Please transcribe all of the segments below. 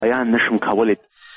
بیان نشم کولای.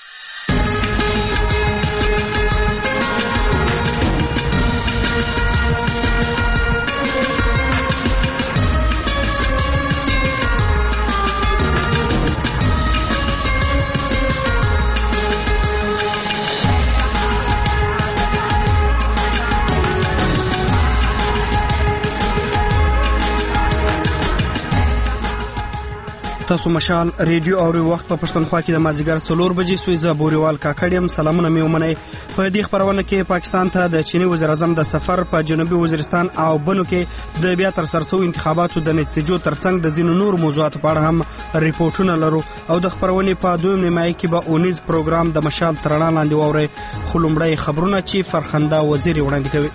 تاسو مشال ریډیو او وخت په پښتونخوا کې د مازیګر 4 بجې سویزه بوريوال کاکړیم. سلامونه مې ومنئ. په دې خبرونه کې پاکستان ته د چینی وزیر اعظم د سفر په جنوبي وزیرستان او بنو کې د بیا تر سرسو انتخاباتو د نتیجو ترڅنګ د ځینو نور موضوعاتو په اړه هم ریپورتونه لرو او د خبرونې په دویم نیمایي کې به اونیز پروګرام د مشال ترڼا لاندې ووري. خلومړی خبرونه چې فرخنده وزیر وړاندې کوي.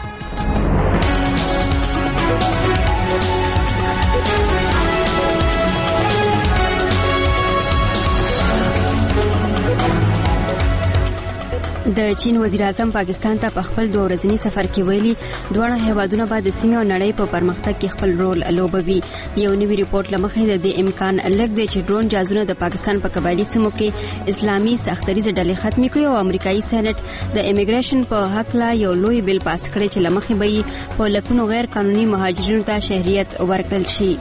د چین وزیر اعظم پاکستان ته په خپل 2 ورځنی سفر کې ویلي دوه هیوادونه به د سیمې او نړۍ په پرمختګ کې خپل رول لوبوي. یو نوی ریپورت لمخې د دې امکان لږ دی چې ډرون جازونه د پاکستان په قبایلی سیمو کې اسلامي سختریزه ډلې ختمې کړي او امریکایي سېنات د امیګریشن په حق لا یو لوی بل پاس کړي چې لمخې به په لکونو غیر قانوني مهاجرینو ته شهریت ورکړل شي.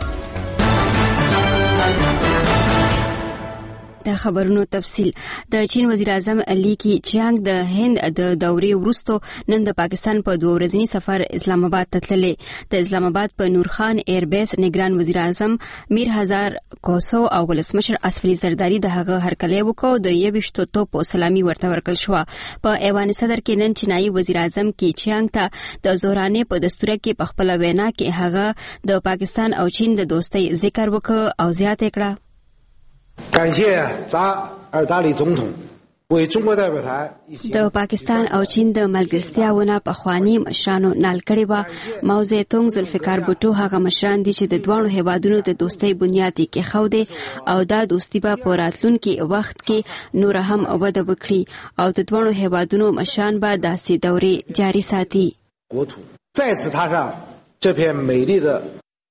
د خبرونو تفصیل. د چین وزیر اعظم لی کی چیانګ د هند د دورې وروسته نن د پاکستان په 2 ورځنی سفر اسلام آباد ته تللی. د اسلام آباد په نورخان ایر بیس نگران وزیر اعظم میر هزار کوسو او ولسمشر اسفلی زرداری د هغه هرکلی وکړ. د 21 توپ سلامي ورته ورکړل شو. په ایوان صدر کې نن چینایي وزیر اعظم کی چیانګ ته د زورانه په دستور کې په خپل وینا کې هغه د پاکستان او چین د دوستۍ ذکر وکړ او زیاته کړه. 感谢扎尔达里总统为中国代表团 د پاکستان او چین د ملګرتیاونه په خواني مشرانو نال کړي و. ماو زیتونګ ذوالفقار بوټو هغه مشران دي چې د دوه هیوادونو د دوستۍ بنیاد کې خو دي او دا دوستي په راتلونکي وخت کې نور هم وده وکړي او د دوه هیوادونو مشران به داسې دورې جاري ساتي. 国土再次踏上这片美丽的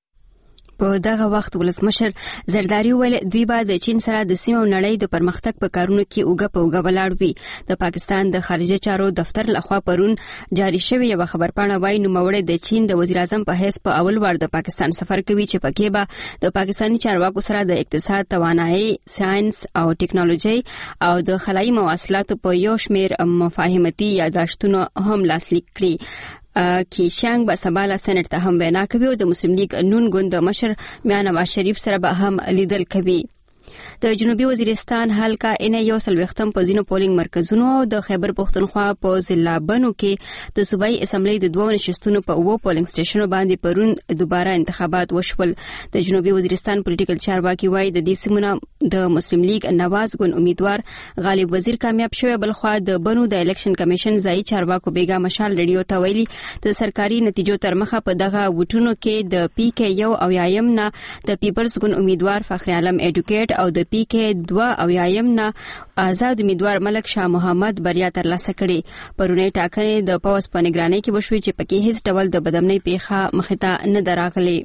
په دغه وخت ولسمشر زرداری ویل دوی به د چین سره د سیمه نړۍ د پرمختګ په کارونو کې اوګه په اوګه ولاړ وي. د پاکستان د خارجه چارو دفتر لخوا پرون جاری شوی یو خبرپاڼه وایي نوموړی د چین د وزیر اعظم په حیث په اول وار د پاکستان سفر کوي چې پکې به د پاکستاني چارواکو سره د اقتصاد، توانایي، ساينس او ټیکنالوژي او د خلایي مواصلاتو په یو شمېر مفاهمتي یاداشتونو هم لاسلیک کړي. کی شانګ به سباله سېنات ته هم وینا کوي او د مسلم لیگ نون ګوند مشر میاں نواز شریف سره به هم لیدل کوي. د جنوبي وزیرستان حلقه ان یو سلوختم په زینو پولینګ مرکزونو او د خیبر پختونخوا په ضلع بنو کې د صوبایي اسمبلی د 2 نشستونو په 2 پولینګ سټیشنونو باندې پرون دوباره انتخابات وشول. د جنوبي وزیرستان پولیټیکل چارواکي وایي د دې سیمونو د مسلم لیگ نواز ګوند امیدوار غالب وزیر کامیاب شوی. بلخوا د بنو د الیکشن کمیشن ځای چارواکو بیګا مشال ریډیو ته ویلي د سرکاري نتیجو تر مخه په دغه وټونو کې د پی کې یو او یایم نه د پیپلز ګوند امیدوار فخر عالم ایډوکیټ او د پی کې 2 او یایم نه آزاد امیدوار ملک شاه محمد بریا ترلاسه کړي. پرونی ټاکنې د پوس په نگرانۍ کې وشوي چې پکې هیڅ ډول د بدامنۍ پیښه مخې ته نه دراغلي.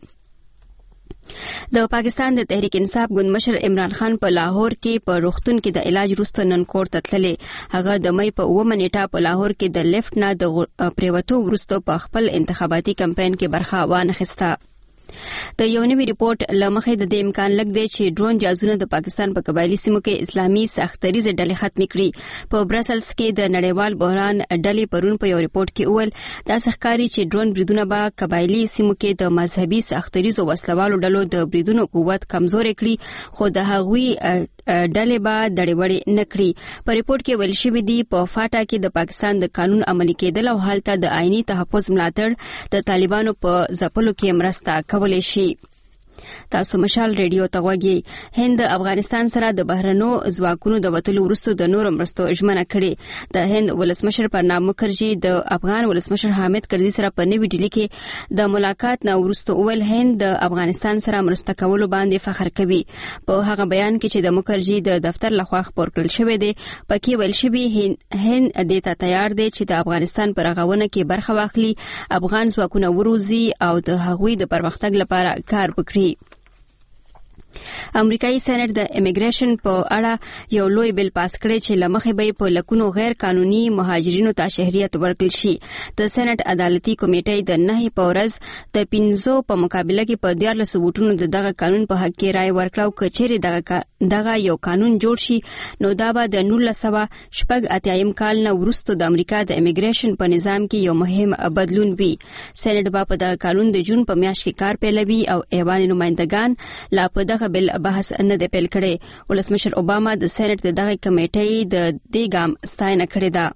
د پاکستان د تحریک انصاف ګوند مشر عمران خان په لاهور کې په روغتون کې د علاج وروسته نن کور ته تللی. هغه د مې په 9 نیټه په لاهور کې د لیفټ نه د پریوتو وروسته په خپل انتخاباتي کمپاین کې برخه وانخسته. د یو نوی ریپورت لمخې د دې امکان لګ دی چې ډرون جازونه د پاکستان په قبایلی سیمو کې اسلامي سختریزه ډلې ختمې کړي. په برسلز کې د نړیوال بحران ډلې پرون په یو ریپورت کې اول دا ښکاري چې ډرون بریدونه به قبایلی سیمو کې د مذهبي سختریزو وسلوالو ډلو د بریدونو قوت کمزوري کړي خو د هغوی ډلې به دړې نه کړي. په ریپورت کې ویل شوی دی په فاټا کې د پاکستان د قانون عملي کېدل او حالت د آئینی تحفظ ملاتړ د طالبانو په ځپلو کې مرسته کولای شي. تاسو مشال ریډیو ته غوږی. هند افغانستان سره د بهرنو ځواکونو د وټلو وروسته د نور مرستو ژمنه کړې. د هند ولسمشر پرنام مکرجي د افغان ولسمشر حامد کرزي سره په نوې ډیلی کې د ملاقات نه وروسته اول هند د افغانستان سره مرسته کولو باندې فخر کوي. په هغه بیان کې چې د مکرجي د دفتر لخوا خبر کړل شوی دی پکې ویل شوی هند د ته تیار دی چې د افغانستان پر غوونه کې برخه واخلي، افغان ځواکونه وروزي او د هغوی د پرمختګ لپاره کار وکړي. امریکایي سېنات د امیګریشن په اړه یو لوی بل پاس کړی چې لمخې به په لکونو غیر قانوني مهاجرینو ته شهريت ورکړل شي. د سېنات عدالتي کمیټې د 9 په ورځ د 15 په مقابله کې په 14 ووټونو دغه قانون په حق کې رائے ورکړو. کچېرې دغه یو قانون جوړ شي نو دا به د 1988 کال نه وروسته د امریکا د امیګریشن په نظام کې یو مهم بدلون وي. سېنات به په دغه قانون د جون په میاشت کې کار پیلوي او ایوان نمائندگان لا په دغه بل بحث نه دی پیل کړی. ولسمشر اوباما د سېنات دغه کمیټې د دې ګام ستاینه کړې ده.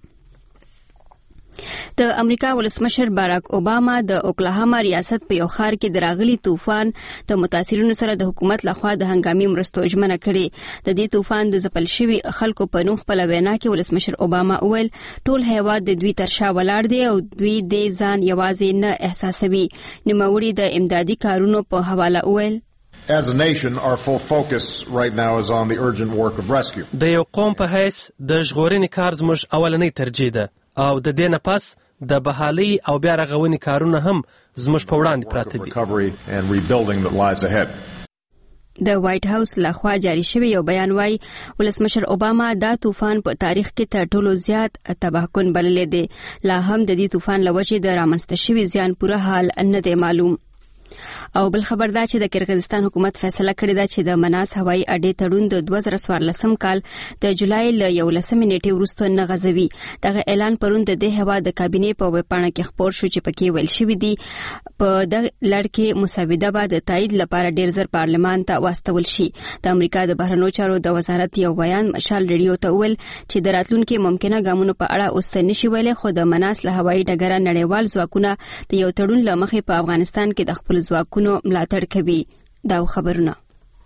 د امریکا ولسمشر باراک اوباما د اوکلاهاما ریاست په یو ښار کې د راغلي طوفان د متاثرینو سره د حکومت لخوا د هنګامي مرستو ژمنه کړې. د دې طوفان د ځپل شوي خلکو په نوم خپل وینا کې ولسمشر اوباما وویل ټول هیواد د دوی تر شا ولاړ دی او دوی د ځان یوازې نه احساسوي. نوموړي د امدادي کارونو په حواله وویل As a nation, our full focus right now is on the urgent work of rescue. د یو قوم په حیث د ژغورنې کار زموږ اولنۍ ترجیح ده او د دې نه پس د بحالۍ او بیا رغونې کارونه هم زموږ په وړاندې پراته دي. Recovery and rebuilding that lies ahead. د وایټ هاوس لخوا جاری شوی یو بیان وايي ولسمشر اوباما دا طوفان په تاریخ کې تر ټولو زیات تباهکن بللی دی. لا هم د دې طوفان لوجې د رامنځته شوي زیان پوره حال نه دی معلوم. او بل خبر دا چې د کرغیزستان حکومت فیصله کړې ده چې د مناس هوایي اډې تړون د 2014 کال د جولای ل 11 نیټې وروسته نه غځوي. دغه اعلان پرون د دې هوا د کابینې په ویبپاڼه کې خپور شو چې پکې ویل شوی دی په د لړ کې مسوده به د تایید لپاره ډیر زر پارلمان ته واستول شي. د امریکا د بهرنیو چارو د وزارت یو بیان مشال ریډیو ته ویل چې د راتلونکو ممکنه ګامونو په اړه اوس نشي ویلي خو د مناس له هوایي ډګر نړیوال ځواکونه د یو تړون لمخې په افغانستان کې د خپل ځواکونو ملاتړ کوي. دا خبرونه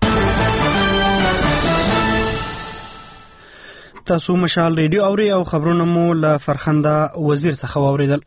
تاسو مشال ریډیو اوري او خبرونه مو له فرخنده وزیر څخه واوریدل.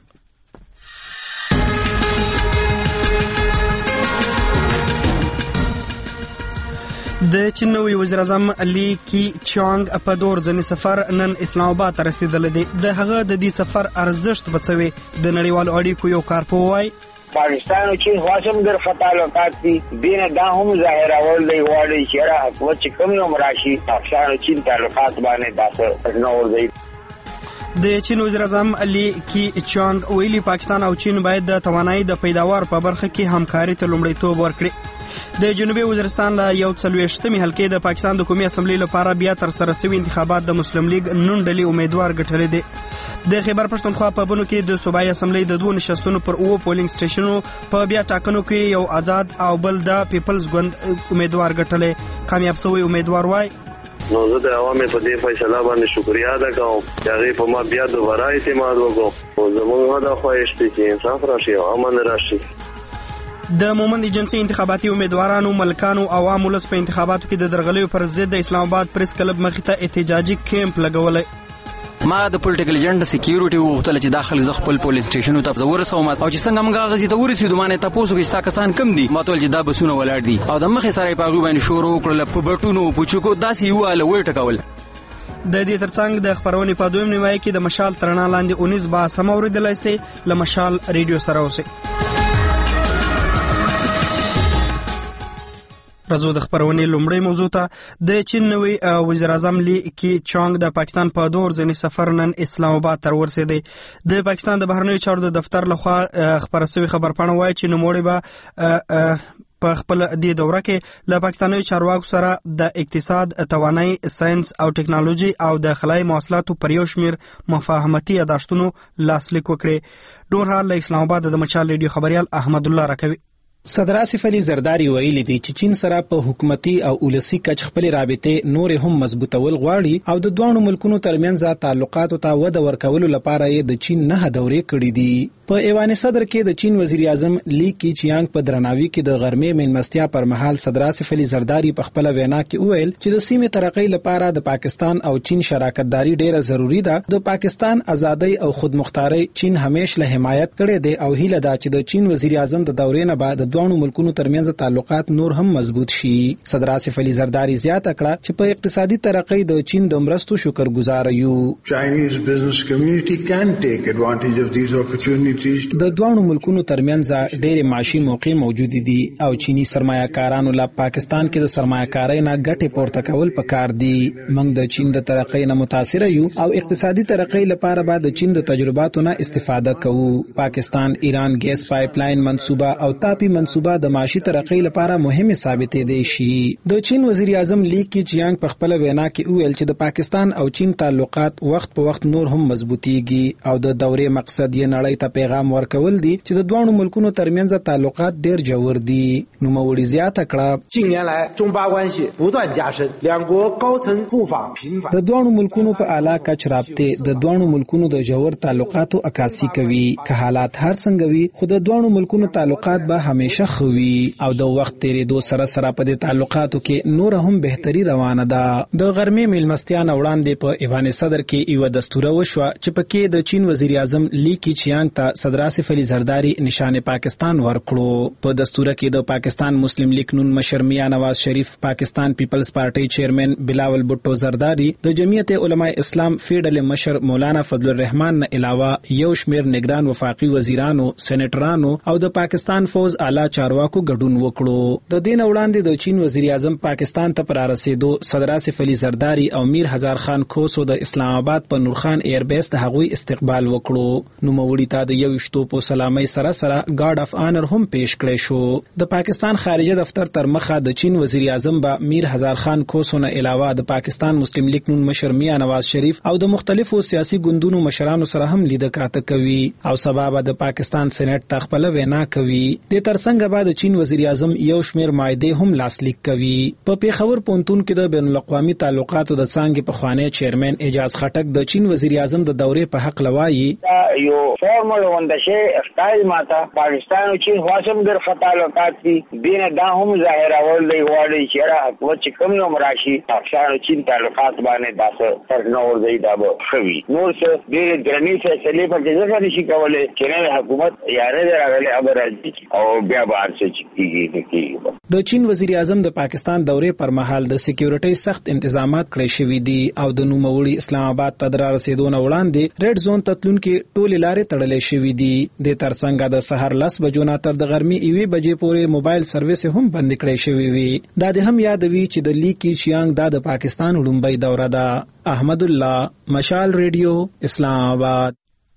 د چین نوی وزیر اعظم لی کی چانګ په دور ځنی سفر نن اسلام آباد ته رسیدل دي. د هغه د دې سفر ارزښت بڅوي د نړیوالو اړیکو یو کارپوهی پاکستان او چین خاصم در تعلقات دي دینه دا هم ظاهر اول دی واړي چې را حکومت چې کوم یو مراشي پاکستان او چین تعلقات باندې تاسو نو ورځي. د چین وزیر اعظم لی کی چانګ ویلي پاکستان او چین باید د توانایي د پیداوار په برخه کې همکاري ته لومړیتوب ورکړي. د جنوبي وزیرستان له 41مې حلقې د پاکستان د قومي اسمبلی لپاره بیا تر سره شوي انتخابات د مسلم لیگ نون ډلې امیدوار ګټلې دي. د خیبر پښتونخوا په بنو کې د صوبایي اسمبلی د دوه نشستونو پر 9 پولینګ سټیشنونو په بیا ټاکنو کې یو آزاد او بل د پیپلز ګوند امیدوار ګټلې. کامیاب شوی امیدوار وای نو زه د عوامو په دې فیصله باندې شکریا ادا کوم چې هغه په ما بیا دوباره اعتماد وکړو او زموږ هدف خواهش دی چې انصاف راشي او امن راشي. د مومند ایجنسی انتخاباتي امیدوارانو ملکانو عوام ولس په انتخاباتو کې د درغلیو پر ضد د اسلام آباد پریس کلب مخې ته احتجاجي کیمپ لګولای. ما د پولیټیکل ایجنټ سکیورټي وغوښتل چې داخل ز خپل پولیس سټیشن ته ورسوم او چې څنګه موږ غزي ته ورسېدو باندې تاسو کې ستا کسان کم دي ما ټول چې دا بسونه ولاړ دي او د مخې سره په غو باندې شروع وکړل په بټونو په چوکو داسې یو ال وړ ټکول. د دې ترڅنګ د خبرونې په دویم نیمایي کې د مشال ترنا لاندې 19 با سم اوریدلای سي ل مشال ریډیو سره اوسه. راځو د خبرونې لومړی موضوع ته. د چین نوی وزیر اعظم لی کی چانګ د پاکستان په دور ځنی سفر نن اسلام آباد ته ورسېدی. د پاکستان د بهرنیو چارو د دفتر لخوا خبر شوی خبرپاڼه وایي چې نوموړی به په خپل دې دوره کې له پاکستاني چارواکو سره د اقتصاد، توانایي، ساينس او ټکنالوژي او د خلای مواصلاتو پر یو شمیر مفاهمتي یاداشتونو لاسلیک وکړي. نور حال له اسلام آباد د مچال ریډیو خبريال احمد الله راکوي. صدر آصف علي زرداری ویلي دي چې چین سره په حکومتي او ولسی کچ خپل رابطې نور هم مضبوطول غواړي او د دوه ملکونو ترمنځ تعلقاتو ته وده ورکولو لپاره یې د چین نه دورې کړې دي. په ایوان صدر کې د چین وزیر اعظم لی کی چیانګ په درناوي کې د غرمې مېلمستیا پر مهال صدر آصف علي زرداری په خپل وینا کې وویل چې د سیمې ترقۍ لپاره د پاکستان او چین شراکتداري ډیره ضروری ده. د پاکستان ازادۍ او خودمختارۍ چین همیشه له حمایت کړې ده او هیله ده چې د چین وزیر اعظم د دورې نه بعد د دوه ملکونو ترمنځ تعلقات نور هم مضبوط شي. صدر آصف علي زرداری زیاته کړه چې په اقتصادي ترقۍ د چین د مرستو شکرګزار یو. Chinese business community can take advantage of these opportunities. د دوه ملکونو ترمنځ ډېر معاشي موقع موجود دي او چینی سرمایه‌کارانو له پاکستان کې د سرمایه‌کارۍ نه ګټه پورته کول پکار دي. موږ د چین د ترقۍ نه متاثر یو او اقتصادي ترقۍ لپاره به د چین د تجرباتو نه استفاده کوو. پاکستان ایران ګیس پایپ لاین منصوبه او تاپی منصوبه د معاشي ترقۍ لپاره مهمه ثابتې دي شي. د چین وزیر اعظم لی کیچیانګ په خپل وینا کې وویل چې د پاکستان او چین تعلقات وخت په وخت نور هم مضبوطیږي او د دورې مقصد یې نړۍ ته پیغام ورکول دي چې د دوه ملکونو ترمنځ تعلقات ډېر جوړ دي. نو موري زیاته کړه 近年来中巴关系不断加深，两国高层互访频繁。 د دوه ملکونو په اعلی کچ رابطه د دوه ملکونو د جوړ تعلقاتو عکاسي کوي. که حالات هر څنګه وي خو د دوه ملکونو تعلقات به همیشه خوي او د وخت تیریدو سره سره په دې تعلقاتو کې نور هم بهتري روانه ده. د غرمې میلمستیا نه وړاندې په ایوان صدر کې یو دستور وشو چې پکې د چین وزیر اعظم لی کیچیانګ ته صدر آصف علي زرداری نشان پاکستان ورکړو. په دستور کې د پاکستان مسلم لیگ نون مشر میاں نواز شریف، پاکستان پیپلز پارټي چیرمن بلاول بھٹو زرداری، د جمعیت علماء اسلام فیډرل مشر مولانا فضل الرحمن نه علاوه یو شمیر نگران وفاقي وزیرانو، سېنیټرانو او د پاکستان فوز اعلی چارواکو ګډون وکړو. د دین وړاندې د چین وزیر اعظم پاکستان ته پر رسیدو صدر آصف علي زرداری او میر هزار خان کوسو د اسلام آباد په نورخان ایر بیس د هغوی استقبال وکړو. نو موري ته د یو شتو په سلامي سره سره ګارد اف آنر هم پیش کړی شو. د پاکستان خارجه دفتر تر مخه د چین وزیر اعظم با میر هزار خان کوسو نه علاوه د پاکستان مسلم لیگ نون مشر میاں نواز شریف او د مختلفو سیاسي ګوندونو مشرانو سره هم لیده کاته کوي او سبب د پاکستان سېنات ته خپل وینا کوي. د ترڅنګ بعد چین وزیر اعظم یو شمیر معاهده هم لاسلیک کوي. په پیښور پونتون کې د بین الاقوامي تعلقاتو د څنګه په خوانی چیرمن اجاز خټک د چین وزیر اعظم د دورې په حق لوایي یو فارمل وندشه اختای ماته پاکستان او چین خاصم در تعلقات دي دینه دا هم ظاهر اول دی واړی چې را حکومت چې کوم نو مراشي پاکستان او چین تعلقات باندې داسه فرق نه ور دی دا به خوي نور څه ډېر درنی فیصله په کې ځکه نشي کولای چې نه حکومت یاره راغلي ابر او بیا به ارڅ کیږي. د چین وزیر اعظم د پاکستان دورې پر مهال د سکیورټي سخت انتظامات کړی شوی دي او د نوموړي اسلام آباد ته در رسیدونه وړاندې ریډ زون تتلون کې ټولې لارې تړلې شوې دي. د ترڅنګ د سحر 10 بجو نه تر د غرمې 1 بجې پورې موبایل سرویس هم بند کړی شوی وي. دا د هم یادوي چې د لی کیچیانګ د پاکستان لومبۍ دوره ده. احمد الله، مشال ریډیو، اسلام آباد.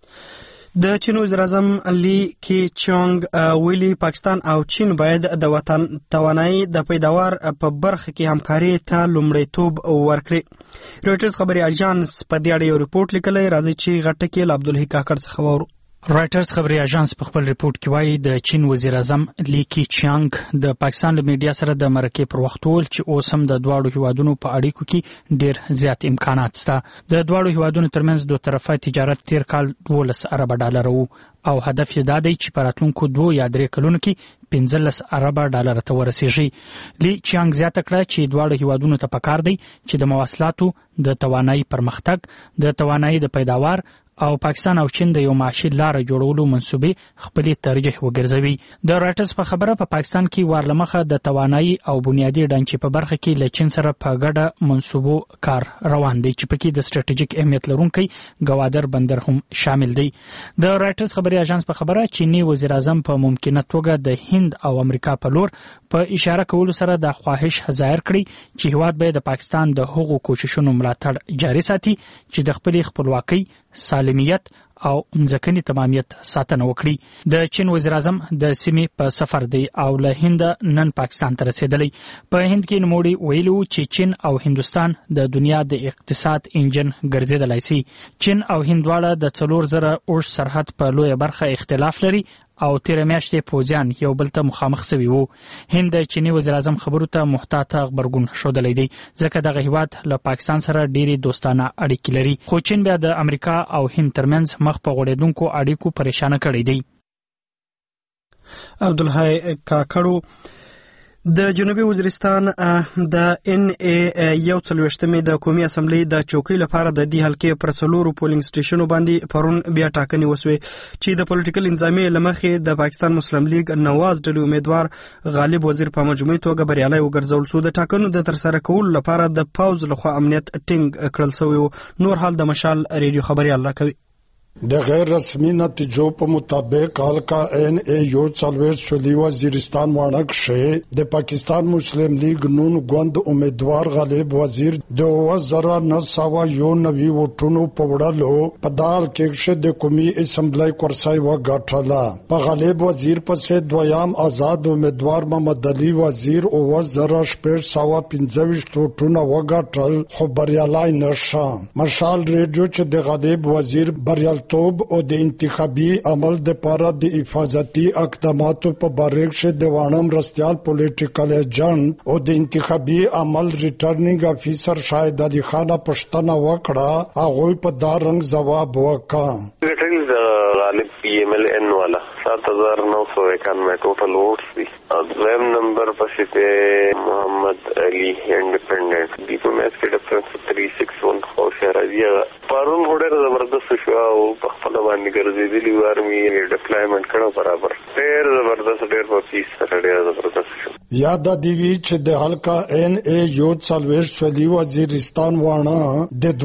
د چین وزیر اعظم لی کیچیانګ ویلي پاکستان او چین باید د وطن توانایي د پیداوار په برخه کې همکاري ته لومړیتوب ورکړي. رويټرز خبري اژانس په دې اړه یو ریپورت لیکلی، راځي چې غټه کې عبدالحی کاکړ څخه وورو. رائټرز خبري اژانس په خپل ریپورت کې وایي د چین وزیر اعظم لی کیچیانګ د پاکستان له میډیا سره د مرکې پر وخت وویل چې اوس هم د دواړو هیوادونو په اړیکو کې ډېر زیات امکانات شته. د دواړو هیوادونو ترمنځ دوه طرفه تجارت تیر کال 12 ارب ډالر وو او هدف یې دا دی چې په راتلونکو 2 یا 3 کلونو کې 15 ارب ډالر ته ورسیږي. لی کیچیانګ زیاته کړه چې دواړو هیوادونو ته پکار دی چې د مواصلاتو د توانایي پرمختګ، د توانایي د پیداوار او پاکستان او چین د یو معاشي لار جوړولو منسوبې خپلې ترجیح وګرځوي. د رائټرز په خبره په پاکستان کې وارلمخه د توانایي او بنیادی ډانچې په برخه کې له چین سره په ګډه منسوبو کار روان دی چې پکې د ستراتیژیک اهمیت لرونکي ګوادر بندر هم شامل دی. د رائټرز خبري اژانس په خبره چینی وزیر اعظم په ممکنه توګه د هند او امریکا په لور په اشاره کولو سره د خواهش ظاهر کړی چې هیواد به د پاکستان د هغو کوششونو ملاتړ جاري ساتي چې د خپل خپلواکۍ، سالمیت او ځمکني تمامیت ساتنه وکړي. د چین وزیر اعظم د سیمې په سفر دی او له هند نن پاکستان ته رسیدلی. په هند کې نوموړي ویلو چې چین او هندوستان د دنیا د اقتصاد انجن ګرځیدلی سي. چین او هند دواړه د 4000 اوږد سرحد په لویه برخه اختلاف لري او تیر میاشتې پوځیان یو بل ته مخامخ شوي وو. هند د چینی وزیر اعظم خبرو ته محتاط غبرګون ښودلی دی ځکه دغه هیواد له پاکستان سره ډېرې دوستانه اړیکې لري، خو چین بیا د امریکا او هند ترمنځ مخ په غوړېدونکو اړیکو پریشانه کړی دی. عبدالحی کاکړو د جنوبي وزیرستان د NA 41 د قومي اسمبلی د چوکۍ لپاره د دې حلقې پر 4 پولینګ سټیشنونو باندې پرون بیا ټاکنې وسوې چې د پولیټیکل انظامیې لمخې د پاکستان مسلم لیگ نواز ډلې امیدوار غالب وزیر په مجموعي توګه بریالي وګرځول شو. د ټاکنو د ترسره کولو لپاره د پاوز لخوا امنیت ټینګ کړل شوی. نور حال د مشال ریډیو خبريال راکوي. د غیر رسمي نتیجو په مطابق حلقہ NA 41 وزیرستان وانک شه د پاکستان مسلم لیگ نون ګوند امیدوار غالب وزیر د 2990 ووټونو په وړاندې په دال کې شه د قومي اسمبلی کورسای وګټلا. په غالب وزیر پسې دویم آزاد امیدوار محمد علي وزیر 2915 ووټونه وګټل خو بریالي نشه. مشال ریډیو چې د غالب وزیر بریال توب او د انتخابي عمل د پاره د حفاظتي اقداماتو په باره کې د وانم رستيال پولیټیکل ایجنټ او د انتخابي عمل ریټرنینګ افیسر شاهد علي خان پښتنه وکړه. هغه په دا رنګ جواب وکړ. غالب PMLN والا 7991 ټوټل ووټس دي. دویم نمبر پسې محمد علي انډیپندنٹ دی په میچ کې ډیفرنس 361 خو شهرازي پرون ډېر زبردست شو او په خپل باندې ګرځېدلی وارمي ډیپلایمنٹ کړو برابر ډېر زبردست ډېر په پیس سره ډېر زبردست شو. یاد دی چې د حلقہ NA 41 وزیرستان وانا د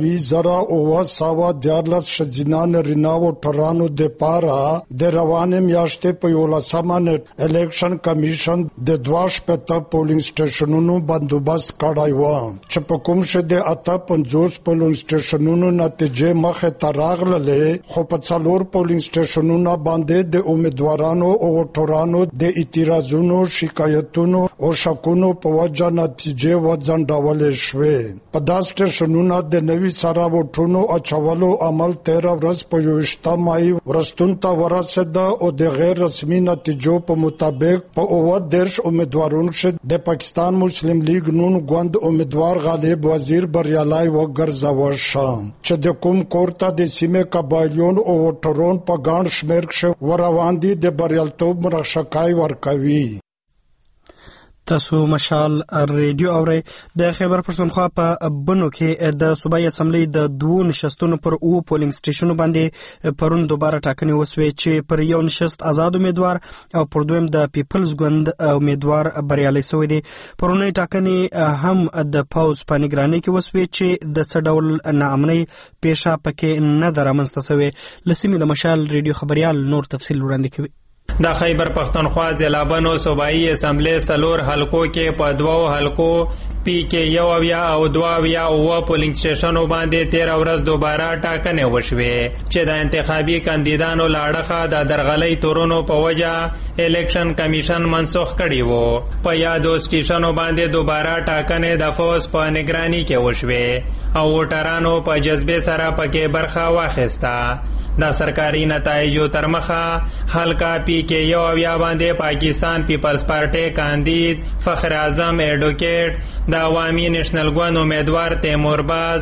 92,914 شجنان ریناو ټرانو د پارا د روانه میاشتې په 11 الیکشن کمیشن د 12 پولینګ سټیشنونو بندوبست کړای و چې په کوم شه د 58 پولینګ سټیشنونو نتیجې مخه تراغله خو په څلور پولینګ سټیشنونو باندې د امیدوارانو او ټرانو د اعتراضونو شکایتونو او شکونو په وجه نتیجې وځنډول شوې. په دا سټیشنونو د نوي سره وټونو اچولو عمل 13 ورځې په 28 مای ورستون ته ورسېد او د غیر رسمي نتیجو په مطابق په 10 امیدوارونو چې د پاکستان مسلم لیگ نون ګوند امیدوار غالب وزیر بریالي وګرځول شو چې د کوم کورته د سیمې قبایلیون او وټرون په ګڼ شمېر کې وروان دي د بریالیتوب مرشکای ورکوي. تاسو مشال ریډیو اورئ. د خیبر پښتونخوا په بنو کې د صوبایي اسمبلی د 2 نشستونو پر او پولینګ سټیشنونو باندې پرون دوباره ټاکنې وسوې چې پر یو نشست آزاد امیدوار او پر دویم د پیپلز ګوند امیدوار بریالي شوی دی. پرونی ټاکنې هم د پاوز په نگرانۍ کې وسوې چې د څه ډول ناامنۍ پیښه پکې نه ده رامنځته شوې. له سیمې د مشال ریډیو خبريال نور تفصیل وړاندې کوي. د خیبر پختونخوا ضلع بنو صوبایي اسمبلی سلور حلقو کې په 2 حلقو پی کې 1 او 2 او پولینګ سټیشنونو باندې 13 ورځ دوباره ټاکنې وشوې چې د انتخابي کاندیدانو لاړخه د درغلۍ تورونو په وجه الیکشن کمیشن منسوخ کړی وو. په یادو سټیشنونو باندې دوباره ټاکنې د فوز په نگرانۍ کې وشوې او ووټرانو په جذبې سره پکې برخه واخیسته. د سرکاري نتایجو تر مخه حلقہ پی کې 1 باندې پاکستان پیپلز پارټي کاندید فخر اعظم ایڈوکیټ د عوامي نېشنل ګوند امیدوار تیمور باز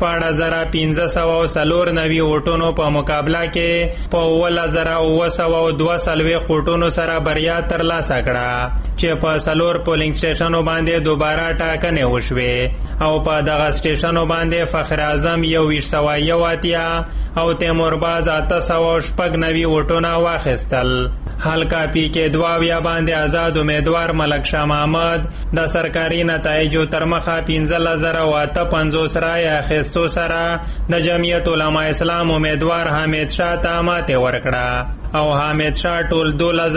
1590 ووټونو په مقابله کې په 1902 ووټونو سره بریا ترلاسه کړه چې په سلور پولینګ سټیشنونو باندې دوباره ټاکنې وشوې او په دغه سټیشنونو باندې فخر اعظم 181 او تیمور باز 896 ووټونه واخیستل. حلقہ پی کې 2 باندې آزاد امیدوار ملک شاه محمد د سرکاري نتایجو تر مخه 15058 رای اخیستو سره د جمعیت علماء اسلام امیدوار حامد شاه ته ماتې ورکړه او حامد شاه ټول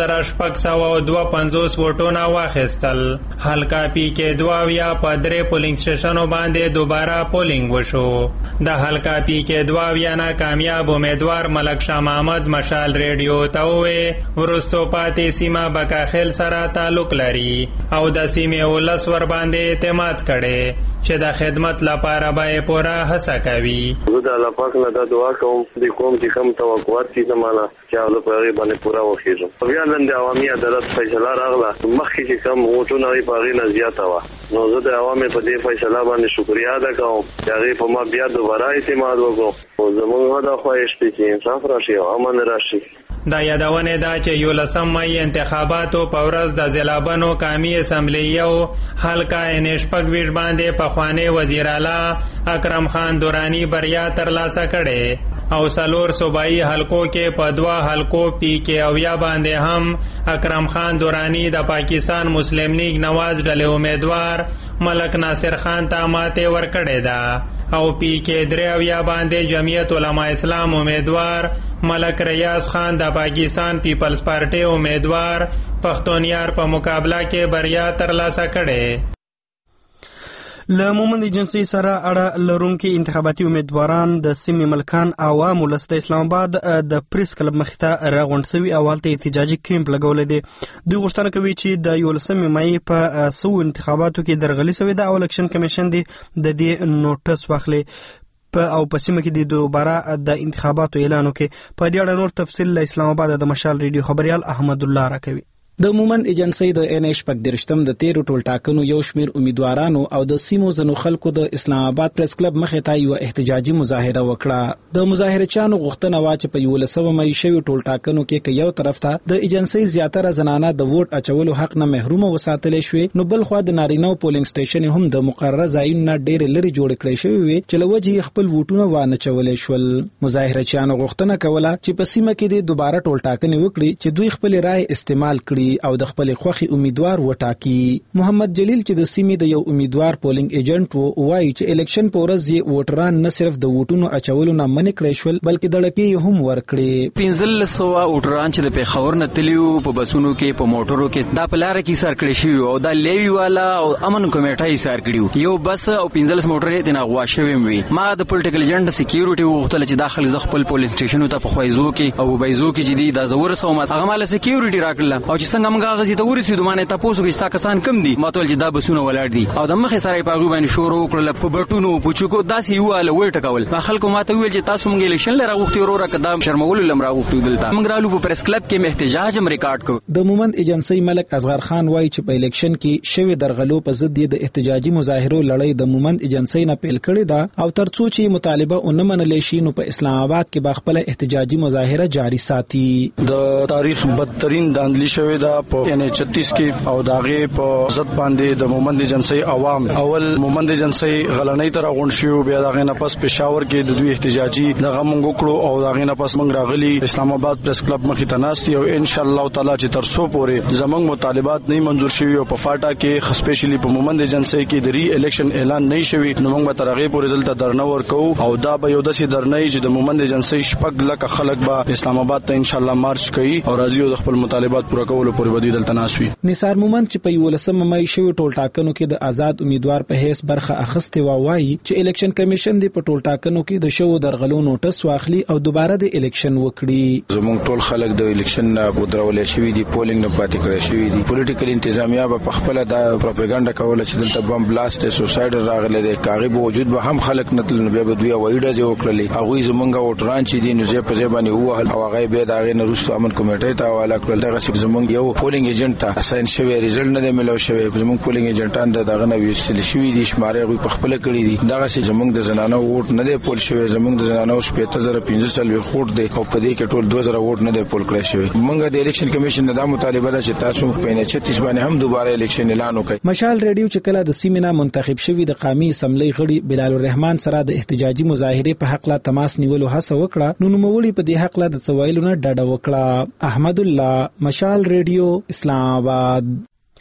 2652 ووټونه واخیستل. حلقہ پی کې 2 په 3 پولینګ سټیشنونو باندې دوباره پولینګ وشو. د حلقہ پی کې 2 نه کامیاب امیدوار ملک شاه محمد مشال ریډیو ته وې ورستو پاتې سیمه بکاخیل سره تعلق لري او د سیمې ولس ور باندې اعتماد کړي چې د خدمت لپاره به پوره هڅه کوي. زه د الله پاک نه دعا کوم د کوم چې کوم توقعات دي زمانہ چې په هغه باندې پوره وخیږم. بیا نن د عوامي عدالت فیصله راغله مخکې چې کوم ووټونه یې په هغې نه زیاته وه نو زه د عوامو په دې فیصله باندې شکریا ادا کوم چې هغې په ما بیا دوباره اعتماد وکړو او زموږ دا خواهش دی چې انصاف راشي او امن راشي. دا یادونه ده چې 11 مې انتخاباتو په ورځ د ضلعبنو قومي اسمبلیو حلقه نشپګویش باندې پخوانی وزیر اعلی اکرم خان دورانی بریا ترلاسه کړي او 4 صوبایي حلقو کې په 2 حلقو پی کې او یا باندې هم اکرم خان دورانی د پاکستان مسلم لیگ نواز ډلې امیدوار ملک ناصر خان ته ماته ورکړې ده او پی کې 3 او یا باندې جمعیت علما اسلام امیدوار ملک ریاض خان د پاکستان پیپلز پارټي امیدوار پښتونیار په مقابله کې بریا ترلاسه کړې. له مومند ایجنسی سره اړه لرونکي انتخاباتي امیدواران د سیمې ملکان عوام ولس د اسلام آباد د پریس کلب مخې ته راغونډ سوي او هلته احتجاجي کیمپ لګولی دی. دوی غوښتنه کوي چې د 11 مې په سو انتخاباتو کې درغلي سوې ده او الیکشن کمیشن دی د دې نوټس واخلي او په سیمه کې د دوباره د انتخاباتو اعلان وکړي. په دې اړه نور تفصیل له اسلام آباد د مشال ریډیو خبريال احمد الله راکوي. د مومند ایجنسی د NH پکدرشتم د 13 ټول ټاکنو یو شمیر امیدوارانو او د سیمو زنو خلکو د اسلام آباد پریس کلب مخې ته یو احتجاجي مظاهره وکړه. د مظاهرچیانو غوښتنه وا چې په 11 مې شوی ټول ټاکنو کې یو طرف ته د ایجنسی زیاتره زنانه د ووټ اچولو حق نه محروم وساتل شوی، نو بل خو د نارینه پولینګ سټیشن هم د مقرره ځایونو ډېر لري جوړ کړی شوی وي چې لوجه خپل ووټونه وانه چولې شول. مظاهرچیانو غوښتنه کوله چې په سیمه کې د دوباره ټول ټاکنې وکړي چې دوی خپل رائے استعمال کړي او د خپل خوخي امیدوار وټاکي. محمد جلیل چې د سیمې د یو امیدوار پولینګ ایجنټ وو وایي چې الیکشن په ورځ یې ووټران نه صرف د ووټونو اچولو نه منع کړی شول بلکې د لکې هم ورکړي. 1500 ووټران چې د پیښور نه تلیو په بسونو کې په موټرو کې دا په لار کې سر کړی شوی او دا لیوی والا او امن کمیټه سر کړیو. یو بس او 15 موټرې تنه غواښوي وي. ما د پولیټیکل ایجنټ سکیورټي وغوښتل چې داخل ز خپل پولیس سټیشن ته په خوایزو کې او بایزو کې جدي د زور سومات هغه مال سکیورټي راکړل او چې څنګه موږ غزي ته ورسېدو مانه تاسو کې پاکستان کم دي ماتول چې دا بسونه ولاړ دي او د مخې سره په غو باندې شروع وکړل په بټونو پوچوکو داسې یواله وې ټکول. ما خلکو ماته ویل چې تاسو مونږ الیکشن لره غوښتي وروره کدام شرمول لم را غوښتي دلته موږ رالو په پریس کلب کې احتجاج هم ریکارډ کړ. د مومند ایجنسی ملک اصغر خان وایي چې په الیکشن کې شوی درغلو په ضد د احتجاجي مظاهرو لړۍ د مومند ایجنسی نه پیل کړې ده او ترڅو چې مطالبه ونه منل شي نو په اسلام آباد کې به خپل احتجاجي مظاهره جاری ساتي. د تاریخ بدترین داندلی شوی ده په NH36 کې او داغه په ضد باندې د مومند ایجنسی عوام اول مومند ایجنسی غلنۍ تر غون شو بیا داغه نه پس پېښور کې د دوی احتجاجي دغه مونږ کړو او داغه نه پس مونږ راغلي اسلام آباد پریس کلب مخې ته ناستي او ان شاء الله تعالی چې تر څو پورې زمنګ مطالبات نه منزور شوي او په فاټا کې سپیشلی په مومند ایجنسی کې د ری الیکشن اعلان نه شوي نو موږ به تر هغه پورې دلته درنه ورکو او دا به یو داسې درنه چې د مومند ایجنسی شپږ لک خلک به اسلام آباد ته ان شاء الله مارچ کوي او راځي او خپل مطالبات پوره کولو پورې بدی دلته ناسوي. نثار مومند چې په 11 مې شوی ټول ټاکنو کې د آزاد امیدوار په هیڅ برخه اخستې وایي چې الیکشن کمیشن دی په ټول ټاکنو کې د شو درغلو نوټس واخلي او دوباره د الیکشن وکړي. زموږ ټول خلک د الیکشن نه ودرول شوی دي پولینګ نه پاتې کړی شوی دي. پولیټیکل انتظامیه په خپل د پروپاګاندا کوله چې دلته بم بلاست سوسایډ راغله د کاغي بوجود به هم خلک نه تل بیا دوی وایډه جو کړلې هغه زمونږ ووټران چې دي نو زه په ځبانی وهل او هغه به داغه نه رسو امن کمیټې ته حواله کړل. دغه زمونږ یو پولینګ ایجنټ ته اساین شوی ریزلټ نه ملو شوی زمونږ پولینګ ایجنټان دغه نه ویستل شوی دي شماره غوي په خپل کړی دي. دغه چې زمونږ د زنانو ووټ نه دی پول شوی زمونږ د زنانو 15015 ووټ دی او په دې کې ټول 2000 ووټ نه دی پول کړی شوی. موږ د الیکشن کمیشن نه دا مطالبه ده چې تاسو په 36 باندې هم دوباره الیکشن اعلان وکړي. مشال ریډیو چې کله د سیمینار منتخب شوی د قومي اسمبلی غړي بلال الرحمن سره د احتجاجي مظاهره په حق لا تماس نیولو هڅه وکړه نو نوموړي په دې حق لا د سوالونو ډډه وکړه. احمد الله مشال ریډیو اسلام آباد.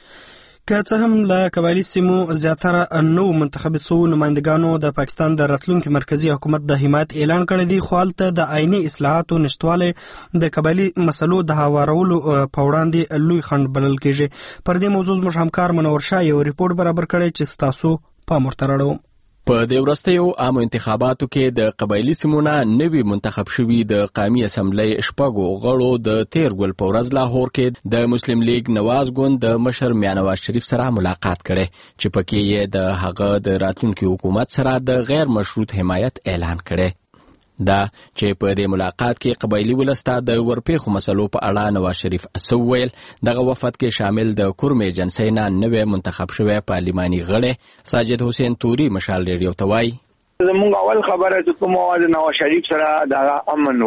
که څه هم له قبایلي سیمو زیاتره نو منتخب شوو نمائندګانو د پاکستان د راتلونکي مرکزی حکومت د حمایت اعلان کړی دی خو هلته د آئیني اصلاحاتو نشتوالی د قبایلي مسلو د هوارولو په وړاندې لوی خنډ بلل کېږي. پر دې موضوع زموږ همکار منور شاه یو ریپورت برابر کړی چې ستاسو پام ورته راړو. په دې وروستیو عامو انتخاباتو کې د قبایلي سیمونه نوي منتخب شوي د قومي اسمبلی شپږو غړو د تیر ګل په ورځ لاهور کې د مسلم لیگ نواز ګوند د مشر میا نواز شریف سره ملاقات کړي چې پکې یې د هغه د راتلونکي حکومت سره د غیر مشروط حمایت اعلان کړي. دا چې په دې ملاقات کې قبایلی ولسته د ورپېښو مسلو په اړه نواز شریف ویل دغه وفد کې شامل د کورم ایجنسی نه نوی منتخب شوی پارلماني غړی ساجد حسین توري مشال ریډیو ته وایي زموږ اول خبره چې کوم نواز شریف سره د امن وا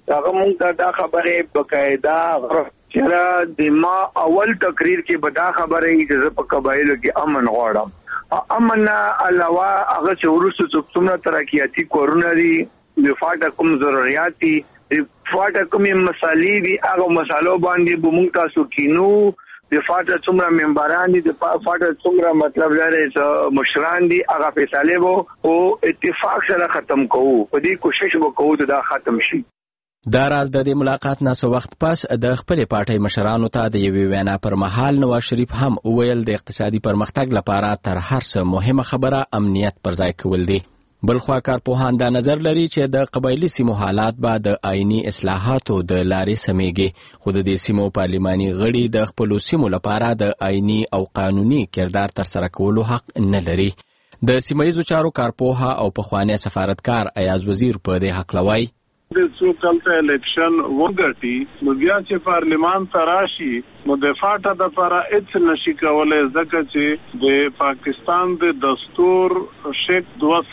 هغه موږ ته دا خبره بقاعده چې د ما اول تقریر کې به دا خبره چې په قبایلو کې امن غواړم امن علاوه هغه چې ورسره څومره ترقیاتي کورونه دي د فاټا کوم ضرورت دي فاټا کوم مسالې دي هغه مسالو باندې به موږ تاسو کینو د فاټا څومره ممبران دي د فاټا څومره مطلب لري چې مشران دي هغه فیصله وو او اتفاق سره ختم کوو په دې کوشش وکړو چې دا ختم شي. دا راز د دې ملاقات نه څو وخت پس د خپل پارټي مشرانو ته د یوې وینا پر مهال نواز شریف هم وویل د اقتصادي پرمختګ لپاره تر هر څه مهمه خبره امنیت پر ځای کول دي. بلخوا کارپوهان دا نظر لري چې د قبایلی سیمو حالات به د آئینی اصلاحاتو د لارې سمېږي خو د دې سیمو پارلماني غړي د خپل سیمو لپاره د آئینی او قانوني کردار تر سره کولو حق نه لري. د سیمایي چارو کارپوها او پخوانی سفارتکار ایاز وزیر په دې حق لوي د څو کلته الیکشن وګټي نو بیا چې پارلیمان ته راشي نو د فاټا د لپاره هیڅ نشي کولای ځکه چې د پاکستان د دستور شک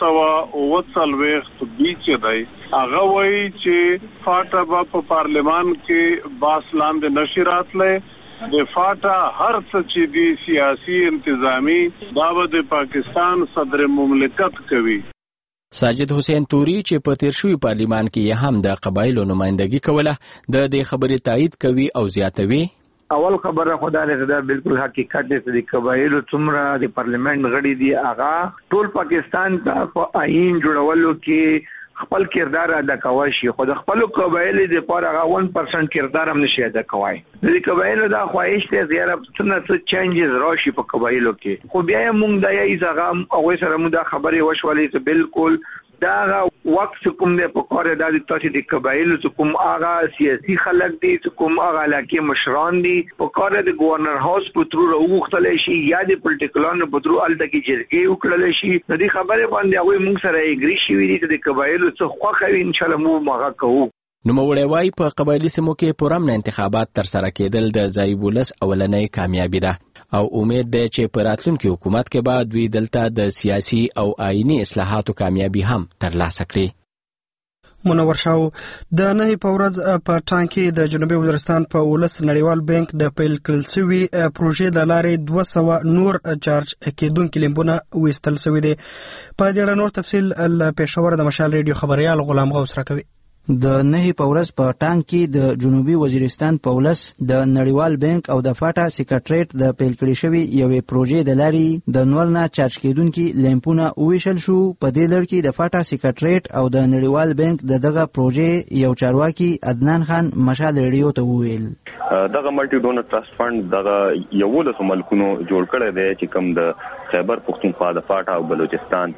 240 بیچ دی هغه وایي چې فاټا په پارلیمان کې باس لاندې نشي راتلای د فاټا هر څه چې دی سیاسي انتظامی دا د پاکستان صدر مملکت کوي. ساجد حسین توري چې په تیر شوی پارلیمان کې هم د قبایلو نمائندګي کوله د دې خبرې تایید کوي او زیاتوي. اول خبره خدای له دا بالکل حقیقت دی چې قبایلو څومره د پارلیمنت غړي دي هغه ټول پاکستان ته په آئین جوړولو کې خپل کردار ادا کوي شي خو د خپل قبایلو د لپاره هغه 1% کردار هم نشي ادا کوي. د قبایلو دا خواهش ته زیاده څه چینجز راشي په قبایلو کې خو بیا موږ د یی ځغام او سره موږ د خبرې وشولې چې بالکل دا وخت کوم د پکوره د تاسو د قبایلو کوم هغه سیاسي خلک دي کوم هغه علاقې مشران دي پکوره د گورنر هاوس پترو وغوښتل شي یا د پولیټیکلانو پترو الته کې جرګې وکړل شي د دې خبره باندې هغه موږ سره اګری شي وي چې د قبایلو څخه خوخه ان شاء الله موږ ماغه کوو. نو موړی وای په قبایلی سیمو کې پرامن انتخابات تر سره کېدل د ځای ولس اولنۍ کامیابی ده او امید ده چې په راتلونکي حکومت کې به دوی دلته د سیاسي او آئینی اصلاحاتو کامیابی هم ترلاسه کړي. منور شاو د نهي په ورځ په ټانکي د جنوبي وزیرستان په ولس نړیوال بانک د پیل کړل شوی پروژې د لارې 200 نور چارج کېدونکو لیمبونه وېستل شوی دي. په دې اړه نور تفصیل ل پېښور د مشال ریډیو خبريال غلام غوث راکوي. د نهي په ورځ په ټانک کې د جنوبي وزیرستان په ولس د نړیوال بانک او د فاټا سیکریټریټ د پیل کړی شوی یوې پروژې د لارې د نور نه چارج کېدونکو لیمپونه ویشل شو. په دې لړ کې د فاټا سیکریټریټ او د نړیوال بانک دغه پروژې یو چارواکي عدنان خان مشال ریډیو ته وویل دغه ملټي ډونر ټرست فند دغه یو له ملکونو جوړ کړی دی چې کوم د خیبر پختونخوا د فاټا او بلوچستان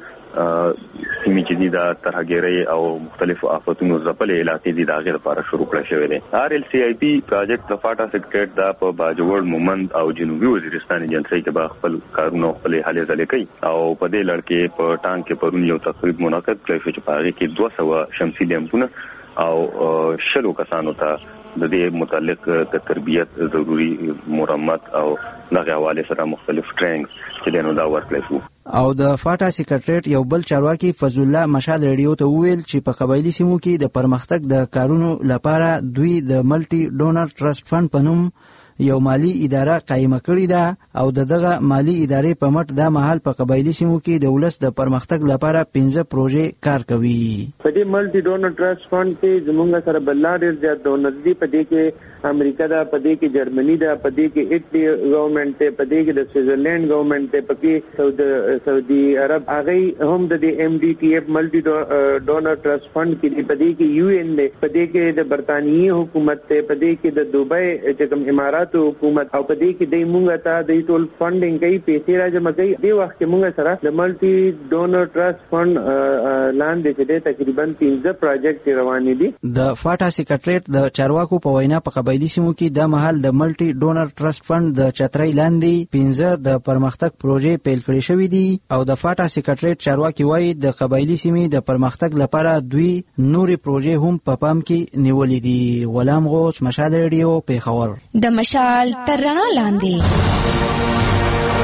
سیمې چې دي د ترهګیرۍ او مختلفو آفتونو ځپلې علاقې دي د هغې لپاره شروع کړی شوی دی. RLCIP پروجیکټ د فاټا سیکریټریټ دا په باجوړ مومند او جنوبي وزیرستان ایجنسۍ کې به خپل کارونه خپلې هلې ځلې کوي او په دې لړ کې په ټانک کې پرون یو تقریب منعقد کړی شو چې په هغې کې 200 شمسي لیمپونه او 100 کسانو ته د دې متعلق د تربیت ضروري مرمت او دغه حواله سره مختلف ټریننګ چې دنو دا ورکړل شو. او د فاټا سیکریټریټ یو بل چارواکي فضل الله مشال ریډیو ته وویل چې په قبایلی سیمو کې د پرمختګ د کارونو لپاره دوی د ملټي ډونر ټرست فند په نوم یو مالی اداره قائمه کړې ده او دغه مالی ادارې په مټ د محل په قبایلی سیمو کې د ولس د پرمختګ لپاره 15 پروژې کار کوي. په دې ملټي ډونر ټرست فند کې زموږ سره بل ډېر زیات ډونرز دي. په دې کې امریکا ده، په دې کې جرمني ده، په دې کې ایټلی ګورنمنت ته، په دې کې د سویټزرلند ګورنمنت ته، په کې سعودي عرب هغه هم د MDTF ملټي ډونر ټرست فند کې، په دې کې UN ده، په دې کې د برتانیي حکومت ته، په دې کې د دوبۍ چې کوم امارات حکومت او په دې کې د موږ ته د ټول فندینګ کوي، پیسې راجمع کوي. د وخت کې موږ سره د ملټي ډونر ټرست فند لاندې چې تقریبا 15 پروجیکټ روان دي. د فاټا سیکریټریټ د چارواکو په وینا په قبایلی سیمو کې د محل د ملټي ډونر ټرست فند د چترۍ لاندې 15 د پرمختګ پروژې پیل کړې شوې دي او د فاټا سیکریټریټ چارواکي وایي د قبایلی سیمې د پرمختګ لپاره دوی نوري پروژې هم په پام کې نیولې دي. غلام غوث مشال ریډیو پیښور. د مشال تر رڼا لاندې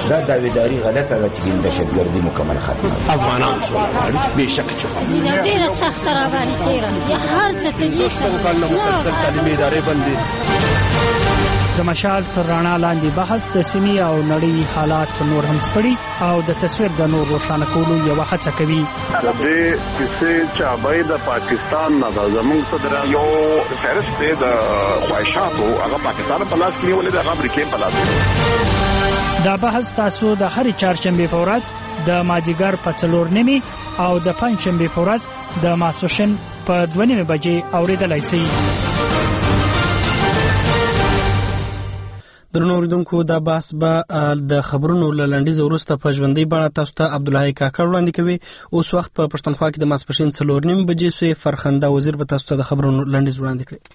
دا داویداری غلطه ده چې دهشتګردي مکمل ختمه افغانان سوله غواړي بېشکه چې ډېره سخته راباندې تېره هر څه کوي مسلسل تعلیمي ادارې بندي. د مشال تر رڼا لاندې بحث د سیمې او نړۍ حالات نور هم سپړي او د تصویر د نور روښانه کولو یو هڅه کوي. د دې کیسې چابای د پاکستان نه زموږ صدر یو فهرست د خواهشاتو هغه پاکستان په لاس کې ولې د امریکا په لاس. دا بحث تاسو د هر چهارشنبه په ورځ د مازیګر په 4:30 او د پنځشنبه په ورځ د ماسوشن په 2:30 بجې اوریدلای شئ. درنو اوریدونکو دا بحث به د خبرونو لنډیز وروسته په ژوندۍ بڼه تاسو ته عبدالحی کاکړ وړاندې کوي. اوس وخت په پښتونخوا کې د ماسپښین 4:30 بجې سوی فرخنده وزیر به تاسو ته د خبرونو لنډیز وړاندې کړي.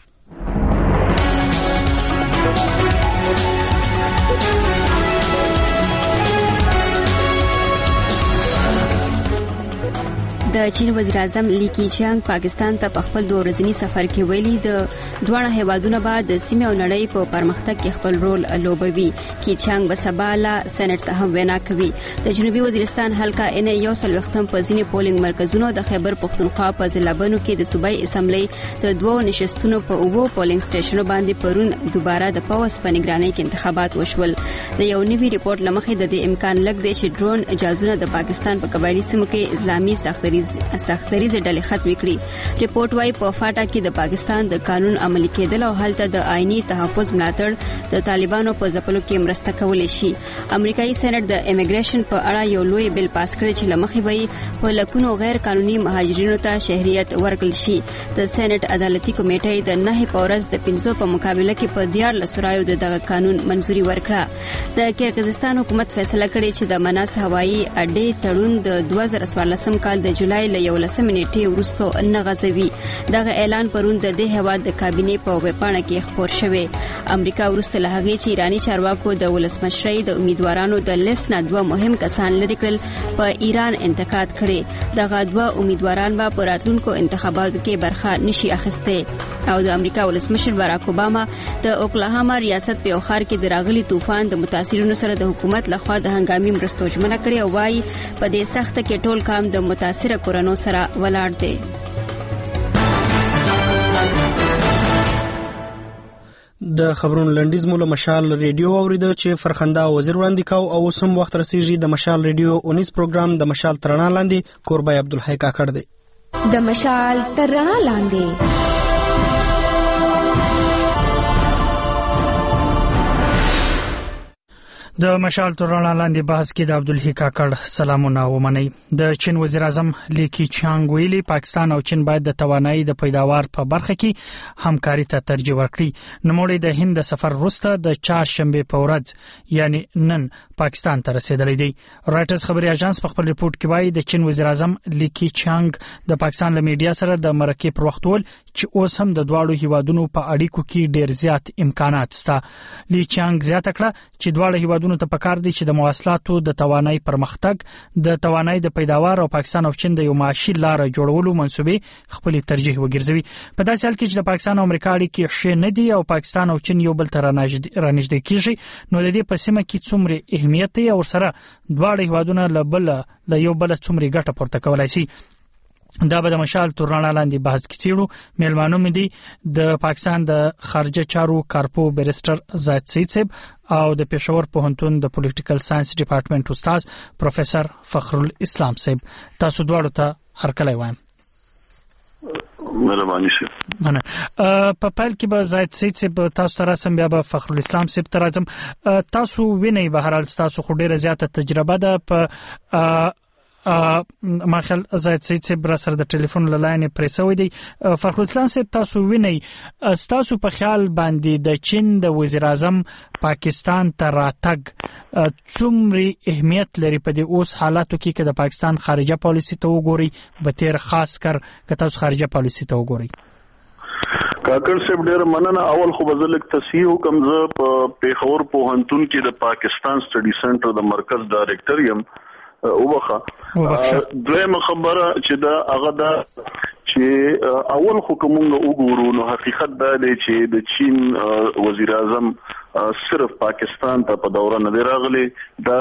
د چین وزیر اعظم لی کیچیانګ پاکستان ته په خپل 2 ورځنی سفر کې ویلي د دوه هیوادونو بعد د سیمې او نړۍ په پرمختګ کې خپل رول لوبوي. کیچیانګ به سبا له سېنات ته هم وینا کوي. د جنوبي وزیرستان حلقه ان یو سلوختم په ځینې پولینګ مرکزونو د خیبر پختونخوا په ضلع بنو کې د صوبایي اسمبلی د 2 نشستونو په 9 پولینګ سټیشنونو باندې پرون دوباره د پوس په نگرانۍ کې انتخابات وشول. د یو نوي ریپورت لمخې د دې امکان لږ دی چې ډرون جازونه د پاکستان په قبایلی سیمو کې اسلامي سختریزه ډلې ختم کړي. ریپورت وايي په فاټا کې د پاکستان د قانون عملي کېدل او هلته د آئینی تحفظ ملاتړ د طالبانو په ځپلو کې مرسته کولای شي. امریکایي سېنات د امیګریشن په اړه یو لوی بل پاس کړی چې لمخې وي په لکونو غیر قانوني مهاجرینو ته شهريت ورکړل شي. د سېنات عدالتي کمیټې د 9 پورز د 500 په مقابله کې په 14 رایو دغه قانون منځوري ورکړه. د کرغیزستان حکومت فیصله کړې چې د مناس هوایي اډې تړون د 2014 کال د جولای له 11 نیټې وروسته نغځوي. دغه اعلان پرون د دې هواد د کابینې په ویبپاڼه کې خبر شوی. امریکا وروسته له هغې چې ایرانی چارواکو د ولسمشرۍ د امیدوارانو د لیست نه 2 مهم کسان لري کړل په ایران انتقاد کړي. دغه 2 امیدواران به په راتلونکو انتخاباتو کې برخه نشي اخیسته. او د امریکا ولسمشر باراک اوباما د اوکلاهاما ریاست په یو ښار کې د راغلي طوفان د متاثرینو سره د حکومت لخوا د هنګامي مرستو ژمنه کړې او وايي په دې سخته کې ټول کام د متاثره کورونو سره ولاړ دی. د خبرونو لنډیز مو له مشال ریډیو اوریده چې فرخنده وزیر وړاندې کاو او سم وخت رسیږي د مشال ریډیو 19 پروګرام د مشال ترڼا لاندې قربای عبدالحی کاکړ دی. د مشال ترڼا لاندې د مشال ترڼا لاندې بحث کې د عبدالحی کاکړ سلامونه ومني. د چین وزیر اعظم لی کیچیانګ ویلي پاکستان او چین باید د توانایي د پیداوار په برخه کې همکاري ته ترجیح ورکړي. نوموړي د هند د سفر وروسته د چهارشنبه په ورځ یعنی نن پاکستان ته رسیدلی دی. رایټرز خبري اژانس په خپل ریپورت کې وایي د چین وزیر اعظم لی کیچیانګ د پاکستان له میډیا سره د مرکې پر وخت ول چې اوس هم د دواړو هیوادونو په اړیکو کې ډیر زیات امکانات شته. لی کیچیانګ زیاته کړه چې دواړو هیوادونو ته پکار دي چې د مواصلاتو د توانایي پرمختګ د توانایي د پیداوار او پاکستان او چین د یو معاشي لار جوړولو منسوبې خپل ترجیح وګرځوي. په داسې حال کې چې د پاکستان او امریکا اړیکې ښه نه دي او پاکستان او چین یو بل ته رانږدې کیږي نو د دې په سیمه کې څومره اهمیت دی او سره دواړو هیوادونو له یو بل څومره ګټه پورته کولای شي. دا به د مشال ترڼا لاندې بحث کې چیرو. میلمانو مې دي د پاکستان د خارجه چارو کارپو بیرستر زاید سید صاحب او د پېښور پوهنتون د پولیټیکل ساينس ډپارټمنټ استاد پروفیسور فخرالاسلام صاحب. تاسو دواړو ته هرکلی وایم. مهرباني شي. په پیل کې به زاید سید صاحب تاسو ته راسم بیا به فخرالاسلام صاحب ته راځم. تاسو وینئ بهرحال تاسو خو ډیره زیاته تجربه ده په ماخل زاید سید صاحب را سره د ټلیفون لاین پریسوي دی. فخرالاسلام صاحب تاسو وینئ تاسو په خیال باندې د چین د وزیر اعظم پاکستان ته راتګ څومره اهمیت لري په دې اوس حالاتو کې چې د پاکستان خارجه پالیسي ته وګوري به تیر خاص کر که تاسو خارجه پالیسي ته وګوري؟ کاکړ صاحب ډېر مننه. اول خو بزلک تصحیح کوم زه په پېښور پوهنتون کې د پاکستان سټډي سنټر د مرکز ډایرکټر یم. دویمه خبره چې دا هغه دا چې اول خو کومه وګورو نو حقیقت دا دی چې د چین وزیر اعظم صرف پاکستان ته په دوره نه راغلي، دا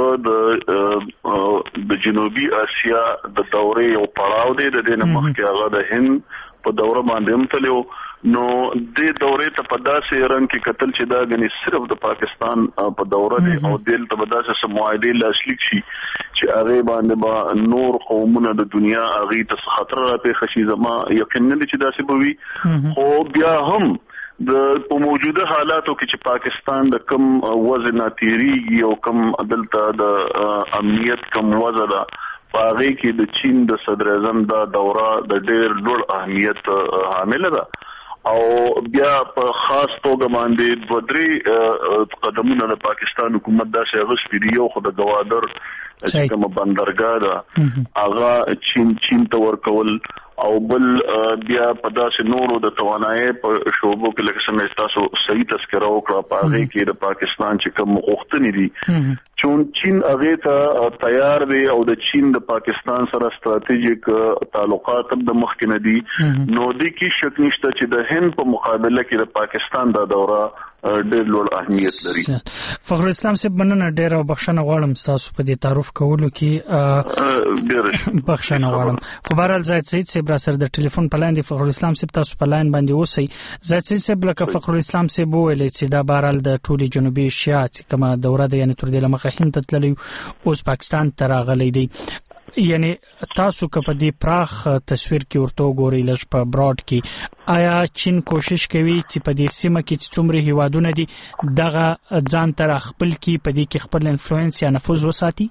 د جنوبي اسیا د دورې یو پړاو دی. د دې نه مخکې هغه د هند په دوره باندې هم تلو، نو د دورې ته په داسې رنګ کې قتل چې دا غني صرف د پاکستان په دوره دی او دل ته په داسې معاهده لاسلیک شي چې هغه باندې نور قومونه د دنیا هغه ته خطر راپېښ شي. زما یقین نه چې داسې بوي، خو بیا هم د موجوده حالاتو کې چې پاکستان د کم وزن تیریږي او کم عدالت د امنیت کم وزن ده، باغی کې د چین د صدر اعظم دا دوره د ډېر لوړ اهمیت حامل ده او بیا په خاص توګه باندې دوه درې قدمونه د پاکستان حکومت داسې غوښتي دي. یو خو د گوادر چې کوم بندرګاه ده هغه چین ته ورکول او بل بیا په داسې نورو د توانایي په شوبو کې لکه څنګه تاسو صحیح تذکره وکړه په هغه کې د پاکستان چې کوم غوښتنې دي چې چین هغه ته تیار دی او د چین د پاکستان سره ستراتیژیک تعلقات هم د مخکې نه دي. نو د کې شک نشته چې د هند په مقابله کې د پاکستان د دوره ډېر لوړ اهمیت لري. فخر اسلام صاحب مننه ډېر او بخښنه غواړم تاسو په دې تعارف کولو کې ډېر بخښنه غواړم. خو بهرحال زاهد سعید صاحب را سره د ټلیفون په لاین دی. فخر اسلام صاحب تاسو په لاین باندې اوسئ. زاهد سعید صاحب لکه فخر اسلام صاحب وویل چې دا بهرحال د ټولي جنوبي ایشیا چې کومه دوره ده یعنی تر دې لمخه هند ته تللی اوس پاکستان ته راغلی دی. یعنی تاسو که په دې پراخ تصویر کې ورته وګورئ لږ په براډ کې، آیا چین کوشش کوي چې په دې سیمه کې چې څومره هیوادونه دي دغه ځان ته خپل کې په دې کې خپل انفلوئنس یا نفوذ وساتي؟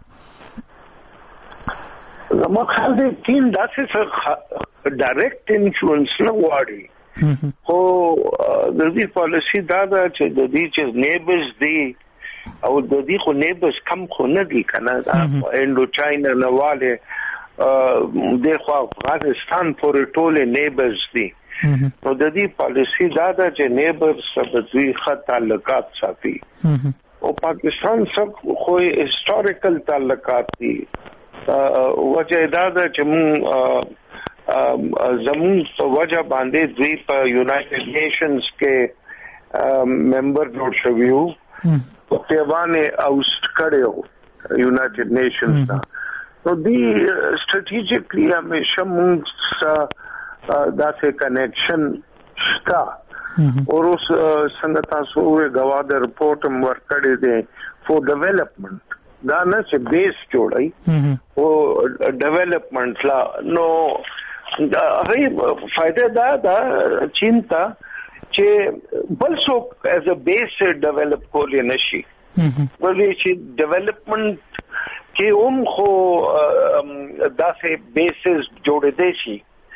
زما خیال دی چین داسې ډایرکټ انفلوئنس نه غواړي، خو د دې پالیسي دا ده چې د دې چې نیبرز دي او د دې خو نیبرز کم خو نه دي کنه، انډو چاینا نواله د خو افغانستان پورې ټول نیبرز دي. نو د دې پالیسي دا ده چې نیبرز سره دوی ښه تعلقات ساتي او پاکستان سره خو هیستوریکل تعلقات دي. وجه دا ده چې زمون په وجه باندې دوی په یونایټډ نیشنز کې ممبر جوړ شویو، پیوانه اوست کړو یونایټډ نیشنز ته. نو دی سټریټیجیکلی همیشه موږ داسې کنیکشن شته او اوس څنګه تاسو غواړئ رپورټ هم ورکړی دی فور ډیولپمنٹ، دا نه چې بیس جوړای او ډیولپمنٹ لا. نو هغه فائدہ دا چین ته چې بل څوک ایز ا بیس ډیولپ کولی نشي، ولې چې ډیولپمنٹ کې خو داسې بیسز جوړېدای شي،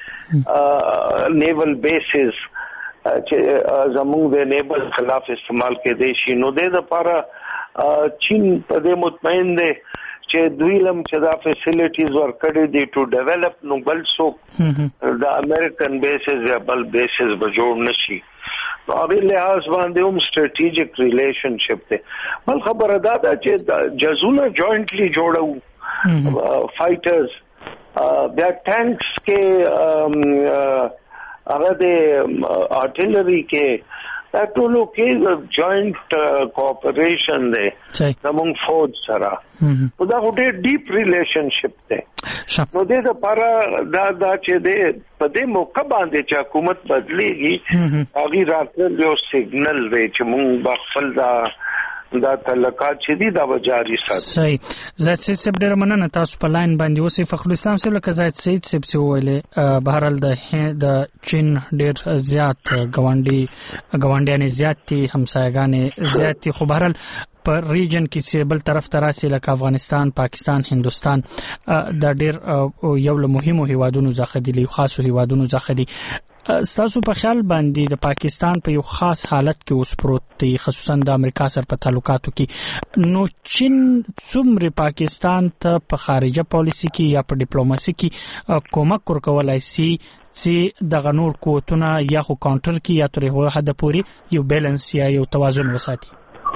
نیول بیسز چې زموږ د نیبل خلاف استعمال کېدای شي. نو د لپاره چین په دې مطمئن دی چې دوی لم چې دا فیسیلیټیز ورکړي دي ټو ډیولپ، نو بل څوک د امریکن بیسز یا بل بیسز به جوړ نشي. نو هغه لحاظ باندې هم سټریټیجیک ریلیشنشپ دی. بل خبره دا ده چې جزونه جوائنټلی جوړو فایټرز، بیا ټانکس کې هغه د آرټلری کې دا ټولو کې جوائنٹ کوآپریشن دی زموږ فوج سره. دا ډېر ډیپ ریلیشنشپ دی. نو د لپاره دا چې د په دې موقع باندې چې حکومت بدلیږي هغه راتل یو سیګنل دی چې موږ خپل دا تعلقات چې دي دا جاری ساتو. صحیح. زاهد سعید صاحب ډېر مننه تاسو په لاین باندې اوسئ. فخر اسلام صاحب لکه زاهد سعید صاحب چې وویلې بهرحال د چین ډېر زیات ګاونډیان زیات دي، همسایګان زیات دي، خو بهرحال په ریجن کې چې بل طرف ته راسي لکه افغانستان، پاکستان، هندوستان دا ډېر یو له مهمو هیوادونو څخه دي، خاصو هیوادونو څخه دي. ستاسو په خیال باندې د پاکستان په یو خاص حالت کې اوس پروت دی، خصوصا د امریکا سره په تعلقاتو کې، نو چین څومره پاکستان ته په خارجه پالیسي کې یا په ډیپلوماسي کې کومک ورکولای شي چې د نور قوتونه یا خو کاونټر کې یا تر هغه حد پورې یو بیلانس یا یو توازن وساتي؟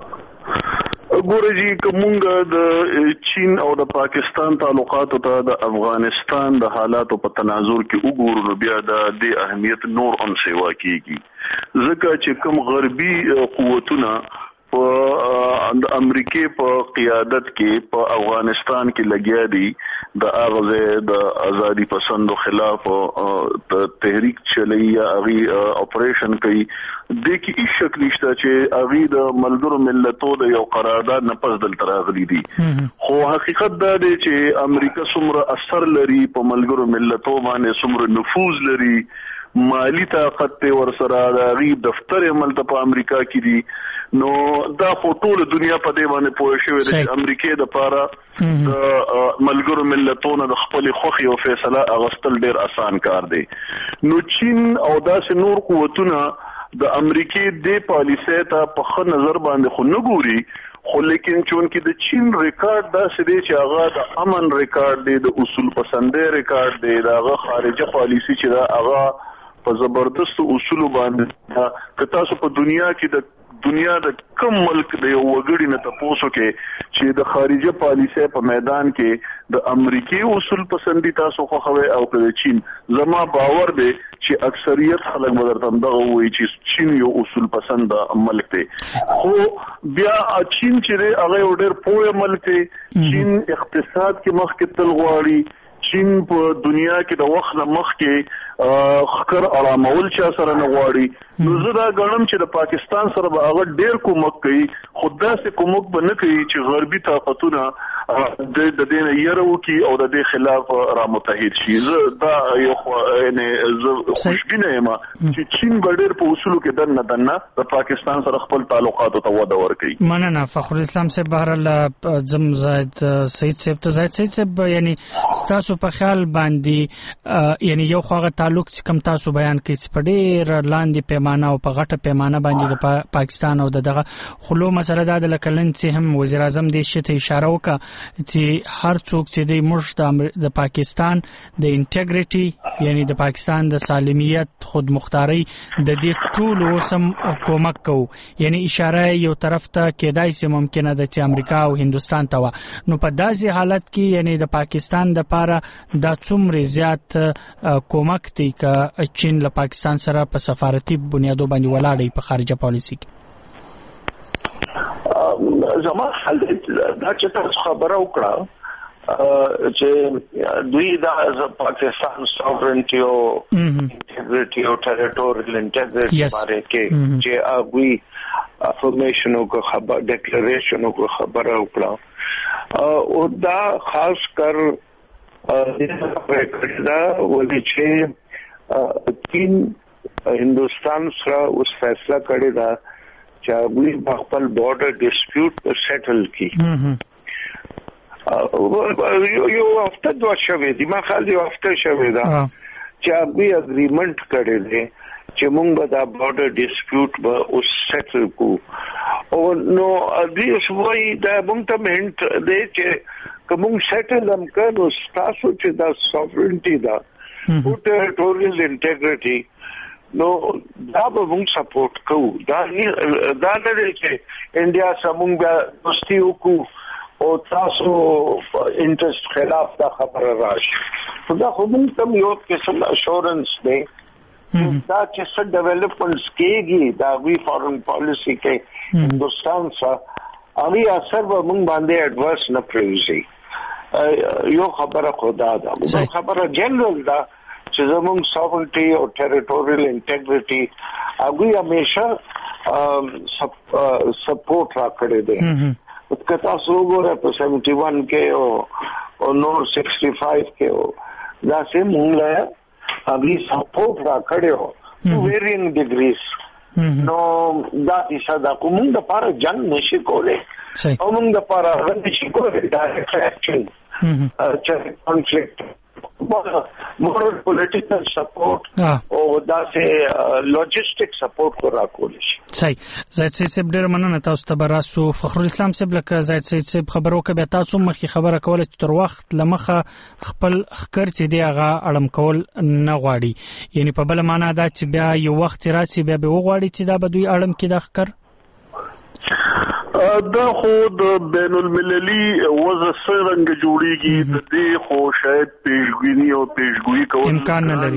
ګورجی کومه د چین او د پاکستان تعلقاتو ته د افغانستان د حالاتو په تناظر کې وګورو بیا د اهمیت نور هم سیوا کیږي، ځکه چې کوم غربي قوتونه په د امریکای په قیادت کې په افغانستان کې لګیا دي د اغزه د ازادي پسندو خلاف تحریک چلی یا اغي اپریشن کوي د کی هیڅ شک نشته چې اغي د ملګرو ملتونو د یو قرارداد نه پس دل تراغلي دي خو حقیقت دا دی چې امریکا څومره اثر لري په ملګرو ملتونو باندې څومره نفوذ لري مالی طاقت ته ورسره د غیب دفتر عمل ته په امریکا کې دي نو دا ټول دنیا په دې باندې پوه شوې ده چې امریکا د پاره د ملګرو ملتونو د خپل خوخي او فیصله اغستل ډیر آسان کار دی نو چین او داسې نور قوتونه د امریکا د پالیسۍ ته په خه نظر باندې خو نه ګوري خو لیکن چون کې د چین ریکارډ داسې دی چې هغه د امن ریکارډ دی د اصول پسندۍ ریکارډ دی د هغه خارجه پالیسي چې دا هغه په زبردست اصول باندې که تاسو په دنیا د کم ملک د یو وګړي نه تاسو کې چې د خارجه پالیسۍ په میدان کې د امریکای اصول پسندي تاسو خو خوي او د چین زما باور دی چې اکثریت خلک بدرته دغه وایي چې چین یو اصول پسند ملک دی خو بیا چین چې هغه ډېر پوهه ملک دی چین اقتصاد کې مخ کې تل غواړي چین په دنیا کې د وخت مخ کې خکر آرامول چا سره نه غواړي نو زه دا غواړم چې د پاکستان سره به هغه ډېر کومک کوي خدا سه کومک به نه کوي چې غربي طاقتونه د دې نه یره وکي او د دې خلاف را متحد شي زه دا یو یعنی زه خوشبینه یم چې چین به ډېر په اصولو کې دنه د پاکستان سره خپل تعلقات ته وده ورکړي مننه فخر اسلام صاحب بهرال زم زاید سید صاحب یعنی تاسو په خیال باندې یعنی یو خوغه تعلق چې کم تاسو بیان کړئ چې په ډېر لاندې پیمانه او په غټه پیمانه باندې د پاکستان او دغه خلو مسله د لکلن چې هم وزیر اعظم دې شته اشاره وکړه چې هر څوک چې د مشت د پاکستان د انټیګریټي یعنی د پاکستان د سالمیت خود مختاری د دې ټول اوسم کومک کو یعنی اشاره یو طرف ته کېدای سي ممکنه ده چې امریکا او هندستان ته نو په داسې حالت کې یعنی د پاکستان د پاره د څومره زیات کومک دی چې چین له پاکستان سره په سفارتي بنیادو باندې ولاړی په خارجه پالیسي کې زما حل دا چې تاسو خبره وکړه چې دوی د پاکستان سوورنټي او انټیګریټي او ټریټوریل انټیګریټي باندې کې چې هغه افرمیشن او خبر ډیکلیریشن او خبره وکړه او دا خاص کر دا ولې چې چین هندوستان سره اوس فیصله کړی دا چې دوی خپل بارډر ډیسپیوټ سیټل کړي یو هفته دوه شوې دي ما خالي هفته شوې ده چې دوی اګریمنٹ کړی دی چې موږ به دا بارډر ډیسپیوټ به اوس سیټل کو او نو دوی وایي دا موږ ته هنټ دی چې کوم سیټل هم کړو تاسو چې دا سوورنټي دا او ټریټوریل انټیګریټي نو دا به موږ سپورټ کوو دا نه دی چې انډیا سمون بیا دوستي وکړو او تاسو انټرست خلاف دا خبره راشي دا خو موږ ته یو قسم اشورنس دی دا چې څه ډیولپمنټس کېږي دا وی فارن پالیسی کې هندوستان سره هغه اثر به موږ باندې اډوانس نه پریږي یو خبره خدا دا خبره جنرال دا چې زموږ سوورنټي او ټریټوریل انټیګریټي هغه همیشه سپورټ راکړي دي کتا سوګوره په 71 کې او نور 65 کې او دا سه مونږ هغه سپورټ راکړي او ویرینګ ډیګریز نو دا چې دا کوم د پاره جنگ نشي کولای او موږ د پاره نشي کولای ډایرکټ اکشن چې کنفلیکټ more political support او داسې لوجستیک سپورټ کو راکول شي صحیح زید صاحب ډیر مننه تاسو ته براسو فخر الاسلام صاحب لکه زید صاحب خبرو کې به تاسو مخکې خبره کوله چې تر وخت لمخه خپل خکر چې دی هغه اړم کول نه غواړي یعنی په بل معنا دا چې بیا یو وخت راسي بیا به وغواړي چې دا به دوی اړم کې د خکر دا خو د بین المللي وضع څنګه جوړیږي د دې خو شاید پیشګویی او پیشګویی کول امکان نه لري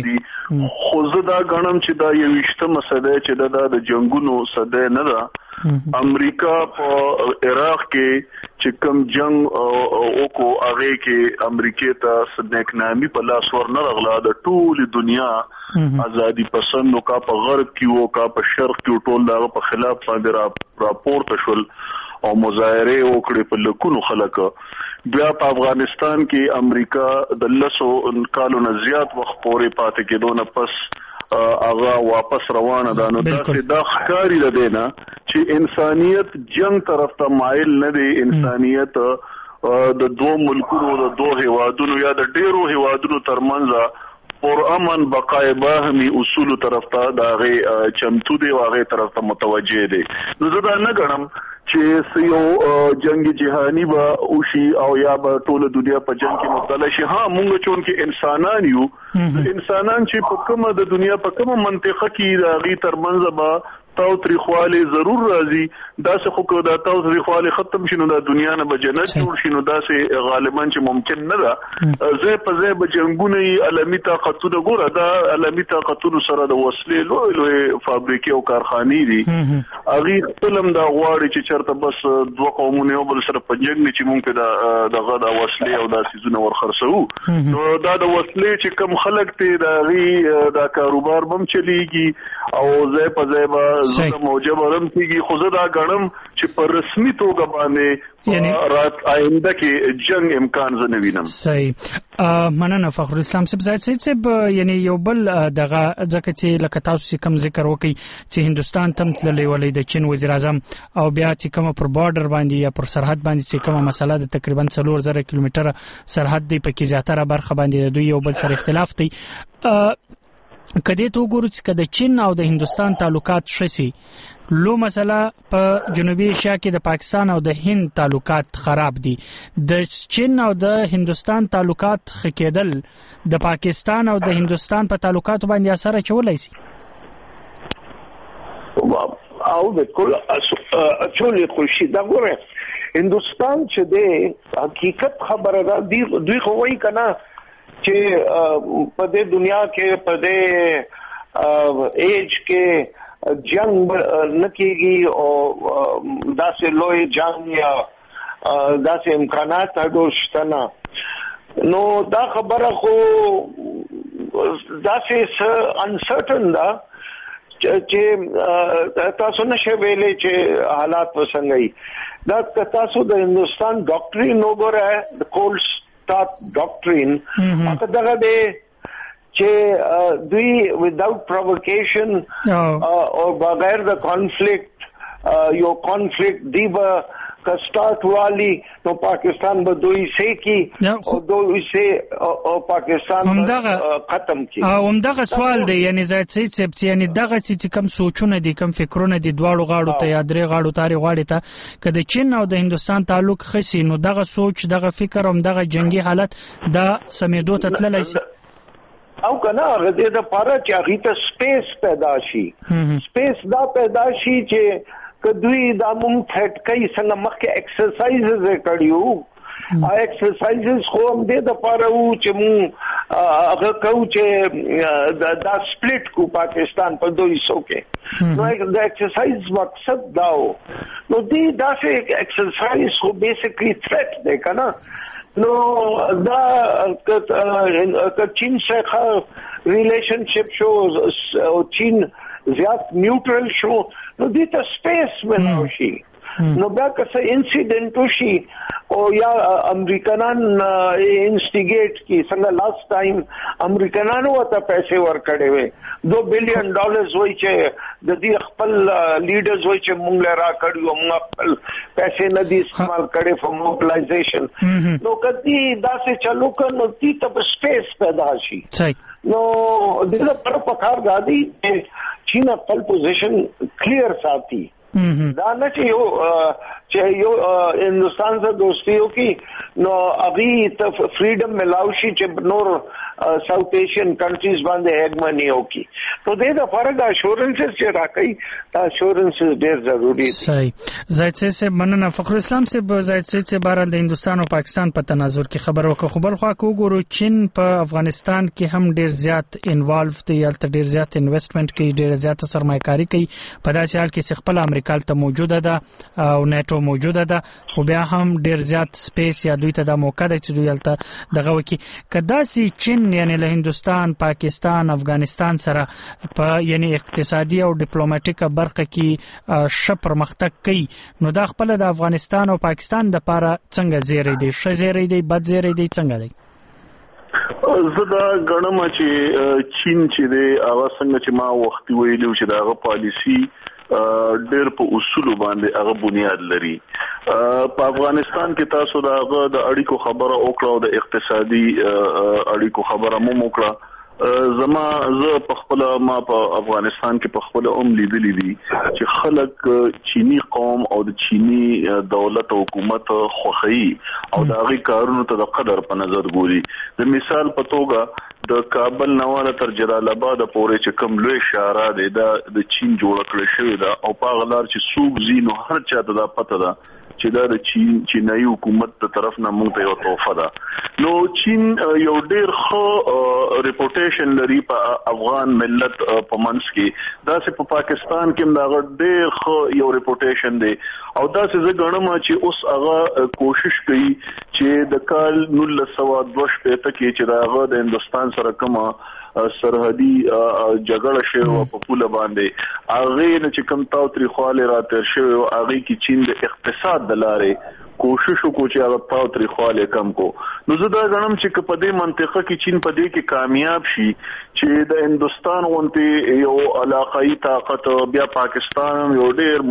خو زه دا غنم چې دا یو وشتمه صده چې دا د جنگونو صده نه ده امریکا په عراق کې چې کوم جنگ او کو هغه کې امریکا ته صدق نامي په لاس ور نه رغلا د ټول دنیا ازادي پسند او کا په غرب کې او کا په شرق کې ټول دا په خلاف باندې راپورته شول او مظاهره وکړي په لکونو خلک بیا په افغانستان کې امریکا د لسو کالو نه زیات وخت پورې پاتې کېدو نه پس هغه واپس روانه ده. نو دا ښکاری ده نه چې انسانيت جنگ طرف ته مایل نه دی. انسانيت د دوه ملکونو د دوه هیوادونو یا د ډیرو هیوادونو ترمنځ پر امن بقای باهمي اصول طرف ته دا غي چمتو دی واغه طرف ته متوجه دی. نو زه دا نه غنم چې یو جنگ جهانی با اوشي او یا به ټول دنیا په جنگ کې مبتلا شي. ها مونږ چون کې انسانان یو انسانان چې په کومه د دنیا په کومه منطقه کې راغي ترمنځ با تاو تریخواله ضرور راځي. دا څه خو دا تاو تریخواله ختم شینو د دنیا نه به جنت جوړ شینو. دا څه غالبا چې ممکن نه ده. زه په ځای به جنگونه علمي طاقتونه ګوره دا علمي طاقتونو سره د وسلې لوی فابریکې او کارخانې دي. هغه فلم دا غواړي چې چرته بس دوه قومونه یو بل سره په جنگ نه چې مونږ دغه د وسلې او د سيزونه ورخرسو. نو دا د وسلې چې کم خلک ته دا کاروبار بم چلیږي او ځای په ځای به زه موجب ورم کیږي. خو زه دا غنم چې په رسمي توګه باندې رات آینده کې جنگ امکان زه نه وینم. صحیح مننه فخر الاسلام صاحب. زاید صاحب یعنی یو بل دغه ځکه چې لکه تاسو کوم ذکر وکي چې هندستان تم تللی ولې د چین وزیر اعظم او بیا چې کوم پر بارډر باندې یا پر سرحد باندې چې کومه مسله د تقریبا 4000 کیلومتره سرحد دی په کې زیاتره برخه باندې د دوی یو بل سره اختلاف دی. کدی تو ګورو چې د چین او د هندستان تعلقات شسي لو مسله په جنوبي ایشیا کې د پاکستان او د هند تعلقات خراب دي. د چین او د هندستان تعلقات خکېدل د پاکستان او د هندستان په تعلقات باندې اثر چولای شي. او بالکل اچولې خوشي دا ګوره هندستان چې د حقیقت خبره ده دوی خو وایي کنه چې په دې دنیا کې په دې ایج کې جنگ نکېږي او داسې لوی جنگ یا داسې امکانات هډوشته نه. نو دا خبره خو داسې انسرټن ده چې تاسو نشه ویلې چې حالات وسنګي. دا تاسو د هندستان ډاکټرین وګوره د کولډ سٹارٹ ډاکټرین هغه دغه دی چې دوی without provocation او بغیر د کانفلیکټ یو کانفلیکټ دی به کسٹارٹ والی نو پاکستان به دوی سه کی او دوی سه او پاکستان ختم کی. همدغه سوال دی یعنی زاید چې یعنی دغه چې کم سوچونه دي کم فکرونه دي دواړو غاړو ته یا درې غاړو تاری غاړي ته کله چین او د هندستان تعلق خسي نو دغه سوچ دغه فکر هم دغه جنگي حالت د سمیدو ته تللی شي او کنه غزه د پاره چې هغه ته سپیس پیدا شي. سپیس دا پیدا شي چې کدوی دا مونږ ټټ کوي څنګه مخکې ایکسرسایزز کړیو ایکسرسایزز خو هم دې د پاره وو چې مونږ هغه کوو چې دا سپلیټ کو پاکستان په دوی سو کې. نو دا ایکسرسایز مقصد دا و نو دې دا چې ایکسرسایز خو بیسیکلی تھریټ دی کنه. نو دا چین سره ریلیشنشپ شو او چین زیات نیوټرل شو نو دې ته سپیس ملو شي. نو بیا که څه انسیډنټ وشي او یا امریکایان انسټیګیټ کی څنګه لاست ټایم امریکایانو ته پیسې ورکړې وې $2 بلین وای چې د دې خپل لیډرز وای چې مونږ لرا کړیو مونږ خپل پیسې نه دي استعمال کړي فور موبلایزیشن. نو کدی دا څه چلو کنو تی ته سپیس پیدا شي. نو دغه پر پکار غادي چین خپل پوزیشن کلیر ساتي. دا نه چې یو هندستان سره دوستي وکي نو هغه ته فریډم ملاوي چې نور ساوث ایشین کنټریز باندې هګمنی وکي. نو د دې لپاره د اشورنس چې راکړي دا اشورنس ډېر ضروری دی. صحیح. زاید صاحب مننه. فخر اسلام صاحب زاید صاحب بهرحال د هندستان او پاکستان په تناظر کې خبر وکړه، خو بل خوا کو ګورو چین په افغانستان کې هم ډېر زیات انوالو دی، یالته ډېر زیات انویسټمنټ کوي، ډېر زیات سرمایه‌کاري کوي په داسې حال کې چې خپل امریکا ته موجوده ده او نیټو موجوده ده، خو بیا هم ډېر زیات سپیس یا دوی ته د موقع ده چې دوی یالته دغه وکي. کداسي چین یعنی له هندستان، پاکستان، افغانستان سره په یعنی اقتصادي او ډیپلوماټیک برخه کې ښه پرمختګ کوي، نو دا خپل د افغانستان او پاکستان د لپاره څنګه زیری دی؟ ښه زیری دی، بد زیری دی، څنګه دی؟ زه دا غنم چې چین چې دی هغه څنګه چې ما وختي ویلو چې دا پالیسی ډېر په اصول باندې هغه بنیاد لري. په افغانستان کې تاسو دا د اړیکو خبره وکړه او د اقتصادي اړیکو خبره مو وکړه. زه په خپل ما په افغانستان کې په خپل لیدلې دي چې خلک چینی قوم او د چینی دولت او حکومت خوخي او د هغه کارونو ته د قدر په نظر ګوري. د مثال په توګه د کابل نواله تر جلال آباد پورې چې کوم لوی شهر دی دا د چین جوړ کړی شوی دا او په غلار چې سوق زینو هر چا ته دا پته ده چې دا د چینایي حکومت ته طرف نه مونږ ته یو تحفه ده. نو چین یو ډېر ښه ریپوټیشن لري په افغان ملت په منځ کې، دا چې په پاکستان کې دا ډېر ښه یو ریپوټیشن دی او دا چې زه ګڼم چې اوس هغه کوشش کوي چې د کال 1962 کې چې هغه د هندستان سره کومه سرحدي جګړه شوه په پوله باندې هغه نه چې کوم تاو تاریخواله راتر شوه هغه کې چین د اقتصاد د لارې کوشش وکړو چې هغه تاو تاریخواله کم کو. نو زه دا غنم چې په دې منطقه کې چین په دې کې کامیاب شي چې د هندستان غونډې یو علاقائی طاقت بیا پاکستان یو ډېر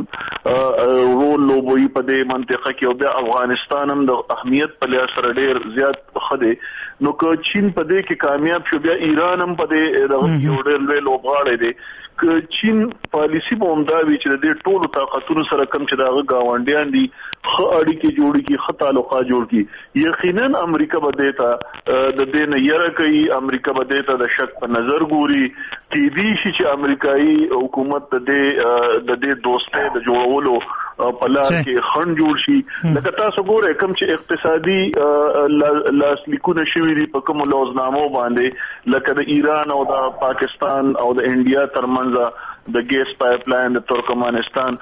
مهم رول لوبوي په دې منطقه کې او بیا افغانستان هم د اهمیت په لحاظ سره ډېر زیات خده. نو که چین په دې کې کامیاب شو بیا ایران هم په دې یو ډېر لوی لوبغاړی دی. که چین پالیسی په همداوي چې د دې ټولو طاقتونو سره کم چې دغه گاونډیان دي ښه اړیکې جوړ کړي، ښه تعلقات جوړ کړي، یقینا امریکا به دې ته د دې نه یره کوي، امریکا به دې ته د شک په نظر ګوري. کې دې شي چې امریکایي حکومت د دې دوستۍ د جوړولو په لار کې خنډ جوړ شي. لکه تاسو ګورئ کوم چې اقتصادي لاسلیکونه شوي دي په کومو لوزنامو باندې لکه د ایران او د پاکستان او د انډیا ترمنځ د ګیس پایپ لاین د ترکمنستان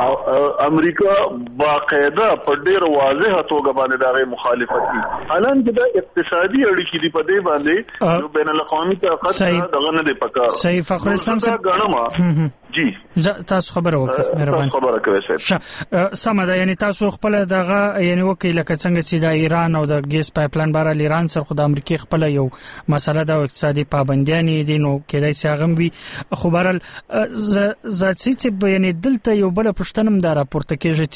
امریکا باقاعده په ډیر واضح توګه باندې دغه مخالفت کوي. حالانکه د اقتصادي اړیکې دی په دې باندې یو بین الاقوامي طاقت دغه نه دی پکار. صحیح. فخر اسلام صاحب جی تاسو خبره وکړه مهرباني. خبره کوي صاحب. سم ده، یعنی تاسو خپل دغه یعنی وکړه لکه څنګه چې د ایران او د ګیس پایپ لاین بار ایران سره خو د امریکای خپل یو مسله د اقتصادي پابندیانې دي، نو کېدای شي هغه وي. خو بهرحال ذاتي چې یعنی دلته یو بل پښتنم دا راپورته کېږي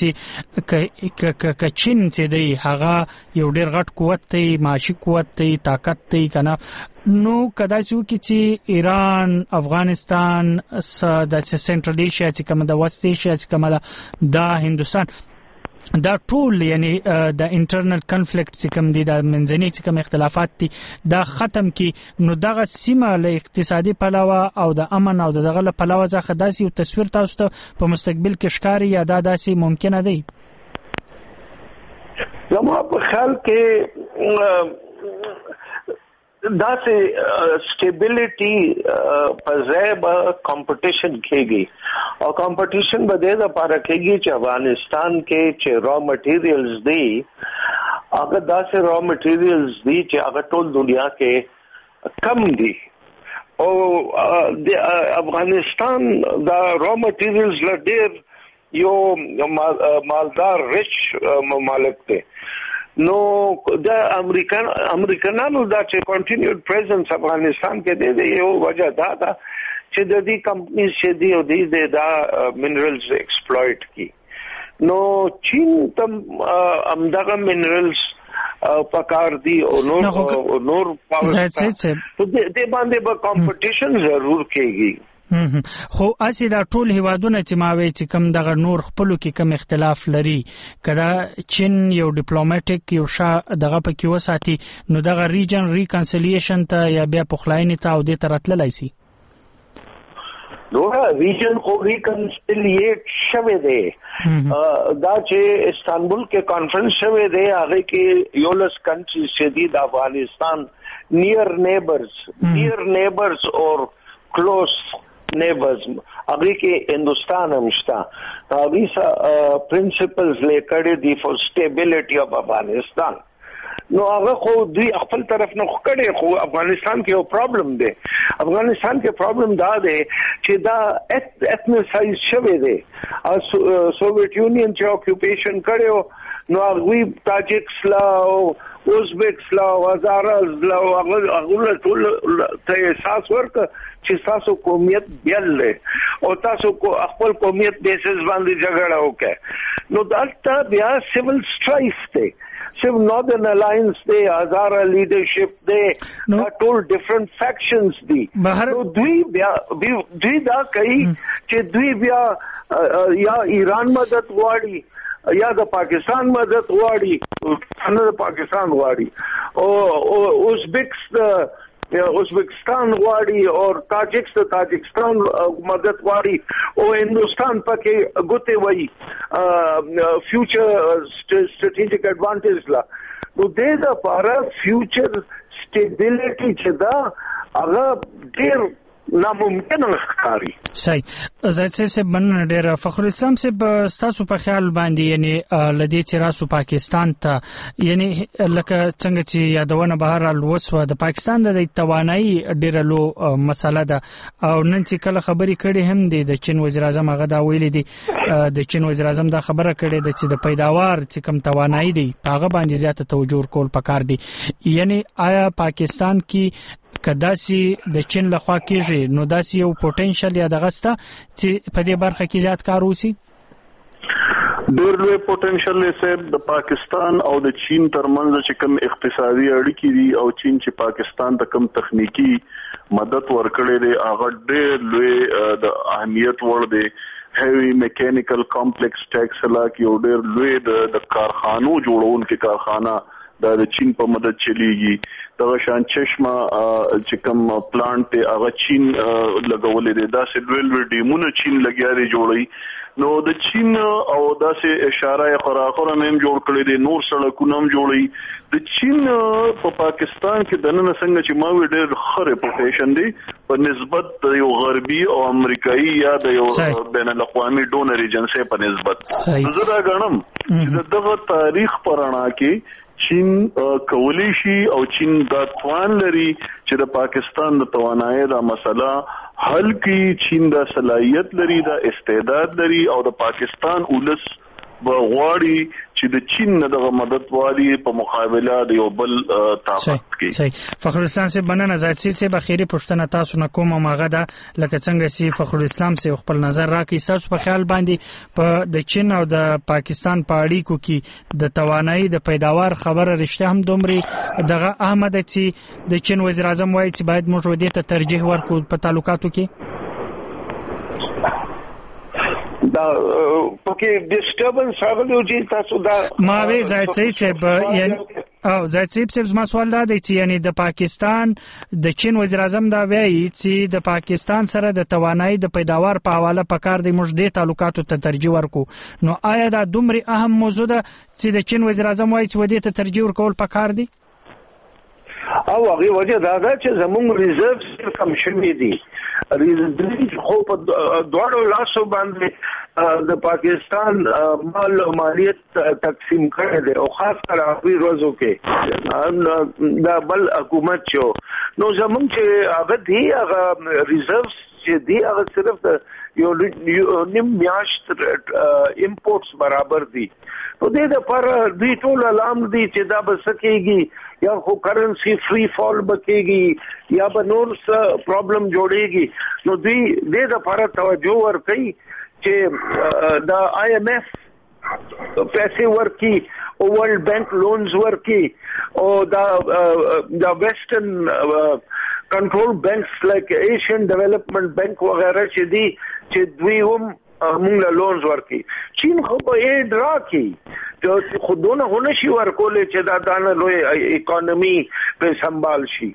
چې چین چې دی هغه یو ډېر غټ قوت دی، معاشي قوت دی، طاقت دی کنه، نو کدا چې ایران، افغانستان، د سنټرل ایشیا چې کومه د وست ایشیا چې کومه د هندستان دا ټول یعنی د انټرنل کنفلیکټ چې کوم دي د منځني چې کوم اختلافات دي دا ختم کی، نو دغه سیمه له اقتصادي پلوه او د امن او دغه له پلوه ځکه داسې یو تصویر تاسو ته په مستقبل کې ښکاري یا دا داسې ممکنه دی؟ زما په خیال کې دا سے سٹیبلٹی پزیب کمپٹیشن کھیگی اور کمپٹیشن بدے دا پارا کھیگی چھ افغانستان کے چھ را مٹیریلز دی اگر دا سے را مٹیریلز دی چھ اگر ټول دنیا کے کم دی اور افغانستان دا را مٹیریلز لڈیر یو مالدار رچ ممالک تے نو دا امریکانانو دا چې کنټینیوډ پریزنس افغانستان کې دی یو وجہ دا چې د دې کمپنیز چې دی او د دا منرلز ایکسپلویټ کی نو چین تم امدغه منرلز پکار دی او نور پاور تو دې باندې به کمپټیشن ضرور کېږي. خو اسی دا ټول هیوادونه چې ماوي چې کم دغه نور خپلو کې کم اختلاف لري کدا چین یو ډیپلوماټیک یو دغه پکې وساتي نو دغه ریجن ریکانسیلیشن ته یا بیا پخلاینې ته او دې ترتللای شي. دوه ریجن خو ریکنسیلیټ شوه دی دا چې استانبول کې کانفرنس شوه دی هغه کې یولس کنټریز چې دي د افغانستان near neighbors or close neighbors هغه کې هندوستان هم شته هغه principles لیکړي دي for stability of افغانستان نو هغه خو دوی خپل طرف نه خکړي خو افغانستان کې یو پرابلم دی افغانستان کې پرابلم دا دی چې دا ایتنیسایز شوی دی سوویت یونین چې اکوپیشن کړو نو هغه تاجکس لا اوزبکس لا هزارز لا هغه ټول ته احساس ورک چې تاسو قومیت بیل له او تاسو خپل قومیت بیسس باندې جګړه وکړه نو دا بیا سیول سټرایف دی Civil Northern Alliance دی هزاره لیډرشپ دی دا ټول ډیفرنٹ فیکشنز دي نو دوی دا کوي چې دوی بیا یا ایران مدد غواړي یا د پاکستان مدد غواړي نه د پاکستان غواړي او ازبکستان غواړي او تاجکستان مدد غواړي او هندوستان پکې ګوتې وایي فیوچر سټریټیجیک ایڈوانټیج لا نو د لپاره فیوچر سټیبিলিټي چې دا هغه ډېر ناممکن ښکاري صحیح زید سے بن ډیر فخر اسلام سے تاسو په خیال باندې یعنی لدی چې راسو پاکستان ته یعنی لکه څنګه چې یادونه بهر الوسو د پاکستان د توانایي ډیر لو مسله ده او نن چې کله خبري کړي هم دي د چین وزیر اعظم هغه دا ویلي دي د چین وزیر اعظم دا خبره کړي د چې د پیداوار چې کم توانایي دي هغه باندې زیاته توجه کول پکار دي یعنی آیا پاکستان کې کداسي د چین لخوا کېږي نو داسي یو پوتنشل یا دغسته چې په دې برخه کې زیات کار وسی ډېر لوی پوتنشل یې د پاکستان او د چین ترمنځ چې کوم اقتصادي اړیکې دي او چین چې پاکستان ته کوم تخنیکی مدد ورکړي دی هغه ډېر لوی د اهمیت وړ دی هیوی میکانیکل کمپلیکس ټیکس لا کې یو ډېر لوی د کارخانو جوړونکو کارخانه د چین په مدد چلیږي دغه شان چشمه چې کوم پلانټ هغه چین لګولې دی دا سه ډویل ډیمونه چین لګیا دی جوړي نو د چین او داسې اشاره خراخره هم جوړ کړی دی نور سړکونه هم جوړي د چین په پاکستان کې د نن څنګه چې ما وی ډېر خره پوزیشن دی په نسبت د یو غربي او امریکایي یا د یو بین الاقوامي ډونر ایجنسی په نسبت زه دا غنم چې دغه تاریخ پرانا کې چین کولی شي او چین دا توان لري چې د پاکستان د توانایي دا مسله حل کی چین دا صلاحیت لري دا استعداد لري او د پاکستان ولس بغواړي چې د چین دغه مدد والی په مقابله د یو بل طاقت کې صحیح فخر اسلام سے بننه زید سے بخیری پښتنه تاسو نه کوم ماغه ده لکه څنګه چې فخر اسلام سے خپل نظر راکې تاسو په خیال باندې په د چین او د پاکستان په اړیکو کې د توانایي د پیداوار خبره رښتیا هم دومره دغه احمد چې د چین وزیر اعظم وایي چې باید موږ ودې ته ترجیح ورکړو په تعلقاتو کې دا پکې ډیسټربنس راغلی چې تاسو دا ما وی زید صاحب یعنی او زید صاحب ما سوال دا دی چې یعنی د پاکستان د چین وزیر اعظم دا وایي چې د پاکستان سره د توانایي د پیداوار په حواله پکار دی موږ د تعلقاتو ته ترجیح ورکو نو آیا دا دومره اهم موضوع ده چې د چین وزیر اعظم وایي چې ودې ته ترجیح ورکول پکار دی او هغه وجه دا ده چې زموږ ریزرڤز کم شوي دي ریزرڤ خو په دواړو لاسو باندې د پاکستان مال او مالیت تقسیم کړي دي او خاص کر اخري ورځو کې دا بل حکومت شو نو زموږ چې هغه دی هغه ریزرڤز چې دی هغه صرف یو نیم میاشت امپورټس برابر دي نو دې د پر دوی ټول علام دي چې دا بسکیږي یا خو کرنسی فری فال بکیږي یا به نور څه پرابلم جوړيږي نو دوی دې د پر توجه ورکړي چې دا IMF پیسې ورکي او ورلد بانک لونز ورکي او دا ویسټرن کنټرول بانکس لایک ایشین ډیولپمنٹ بانک وغیرہ چې دي چې دوی هم موږ له لونز ورکي چین خو په ایډ راکي چې خودونه هونه شي ورکول چې دا دانه لوی اکانومي په سنبال شي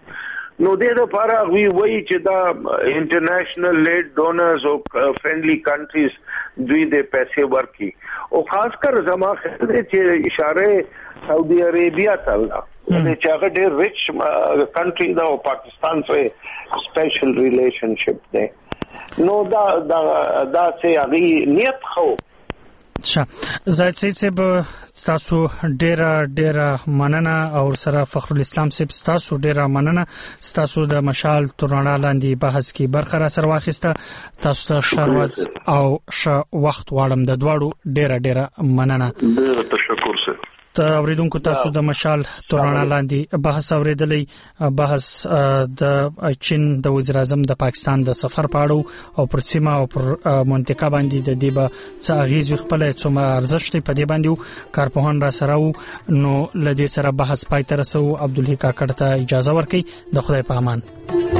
نو د لپاره وی وی چې دا انټرنیشنل لیډ ډونرز او فرندلی کنټریز دوی د پیسې ورکي او خاص کر زما خیال دی چې اشاره سعودي عربیا ته د چاغه ډېر ریچ کنټری دا او پاکستان سره سپیشل ریلیشنشپ دی نو دا سه هغه نیت خو زاید سید صاحب تاسو ډیره مننه او سره فخر الاسلام صاحب تاسو ډیره مننه تاسو د مشال تورنا لاندې بحث کې برخه را سره واخیسته تاسو ته شروعات او وخت واړم د دواړو ډیره مننه ډیره تشکر سره ته اوریدونکو تاسو د مشال تورنا لاندې بحث اوریدلې بحث د چین د وزیر اعظم د پاکستان د سفر پاړو او پر سیمه او پر منطقه باندې د دیبه څه اغیز خپل څومره ارزښت په دې باندې کارپوهان را سره نو لدې سره بحث پای ته رسو عبدالحی کاکړ ته اجازه ورکړي د خدای په امان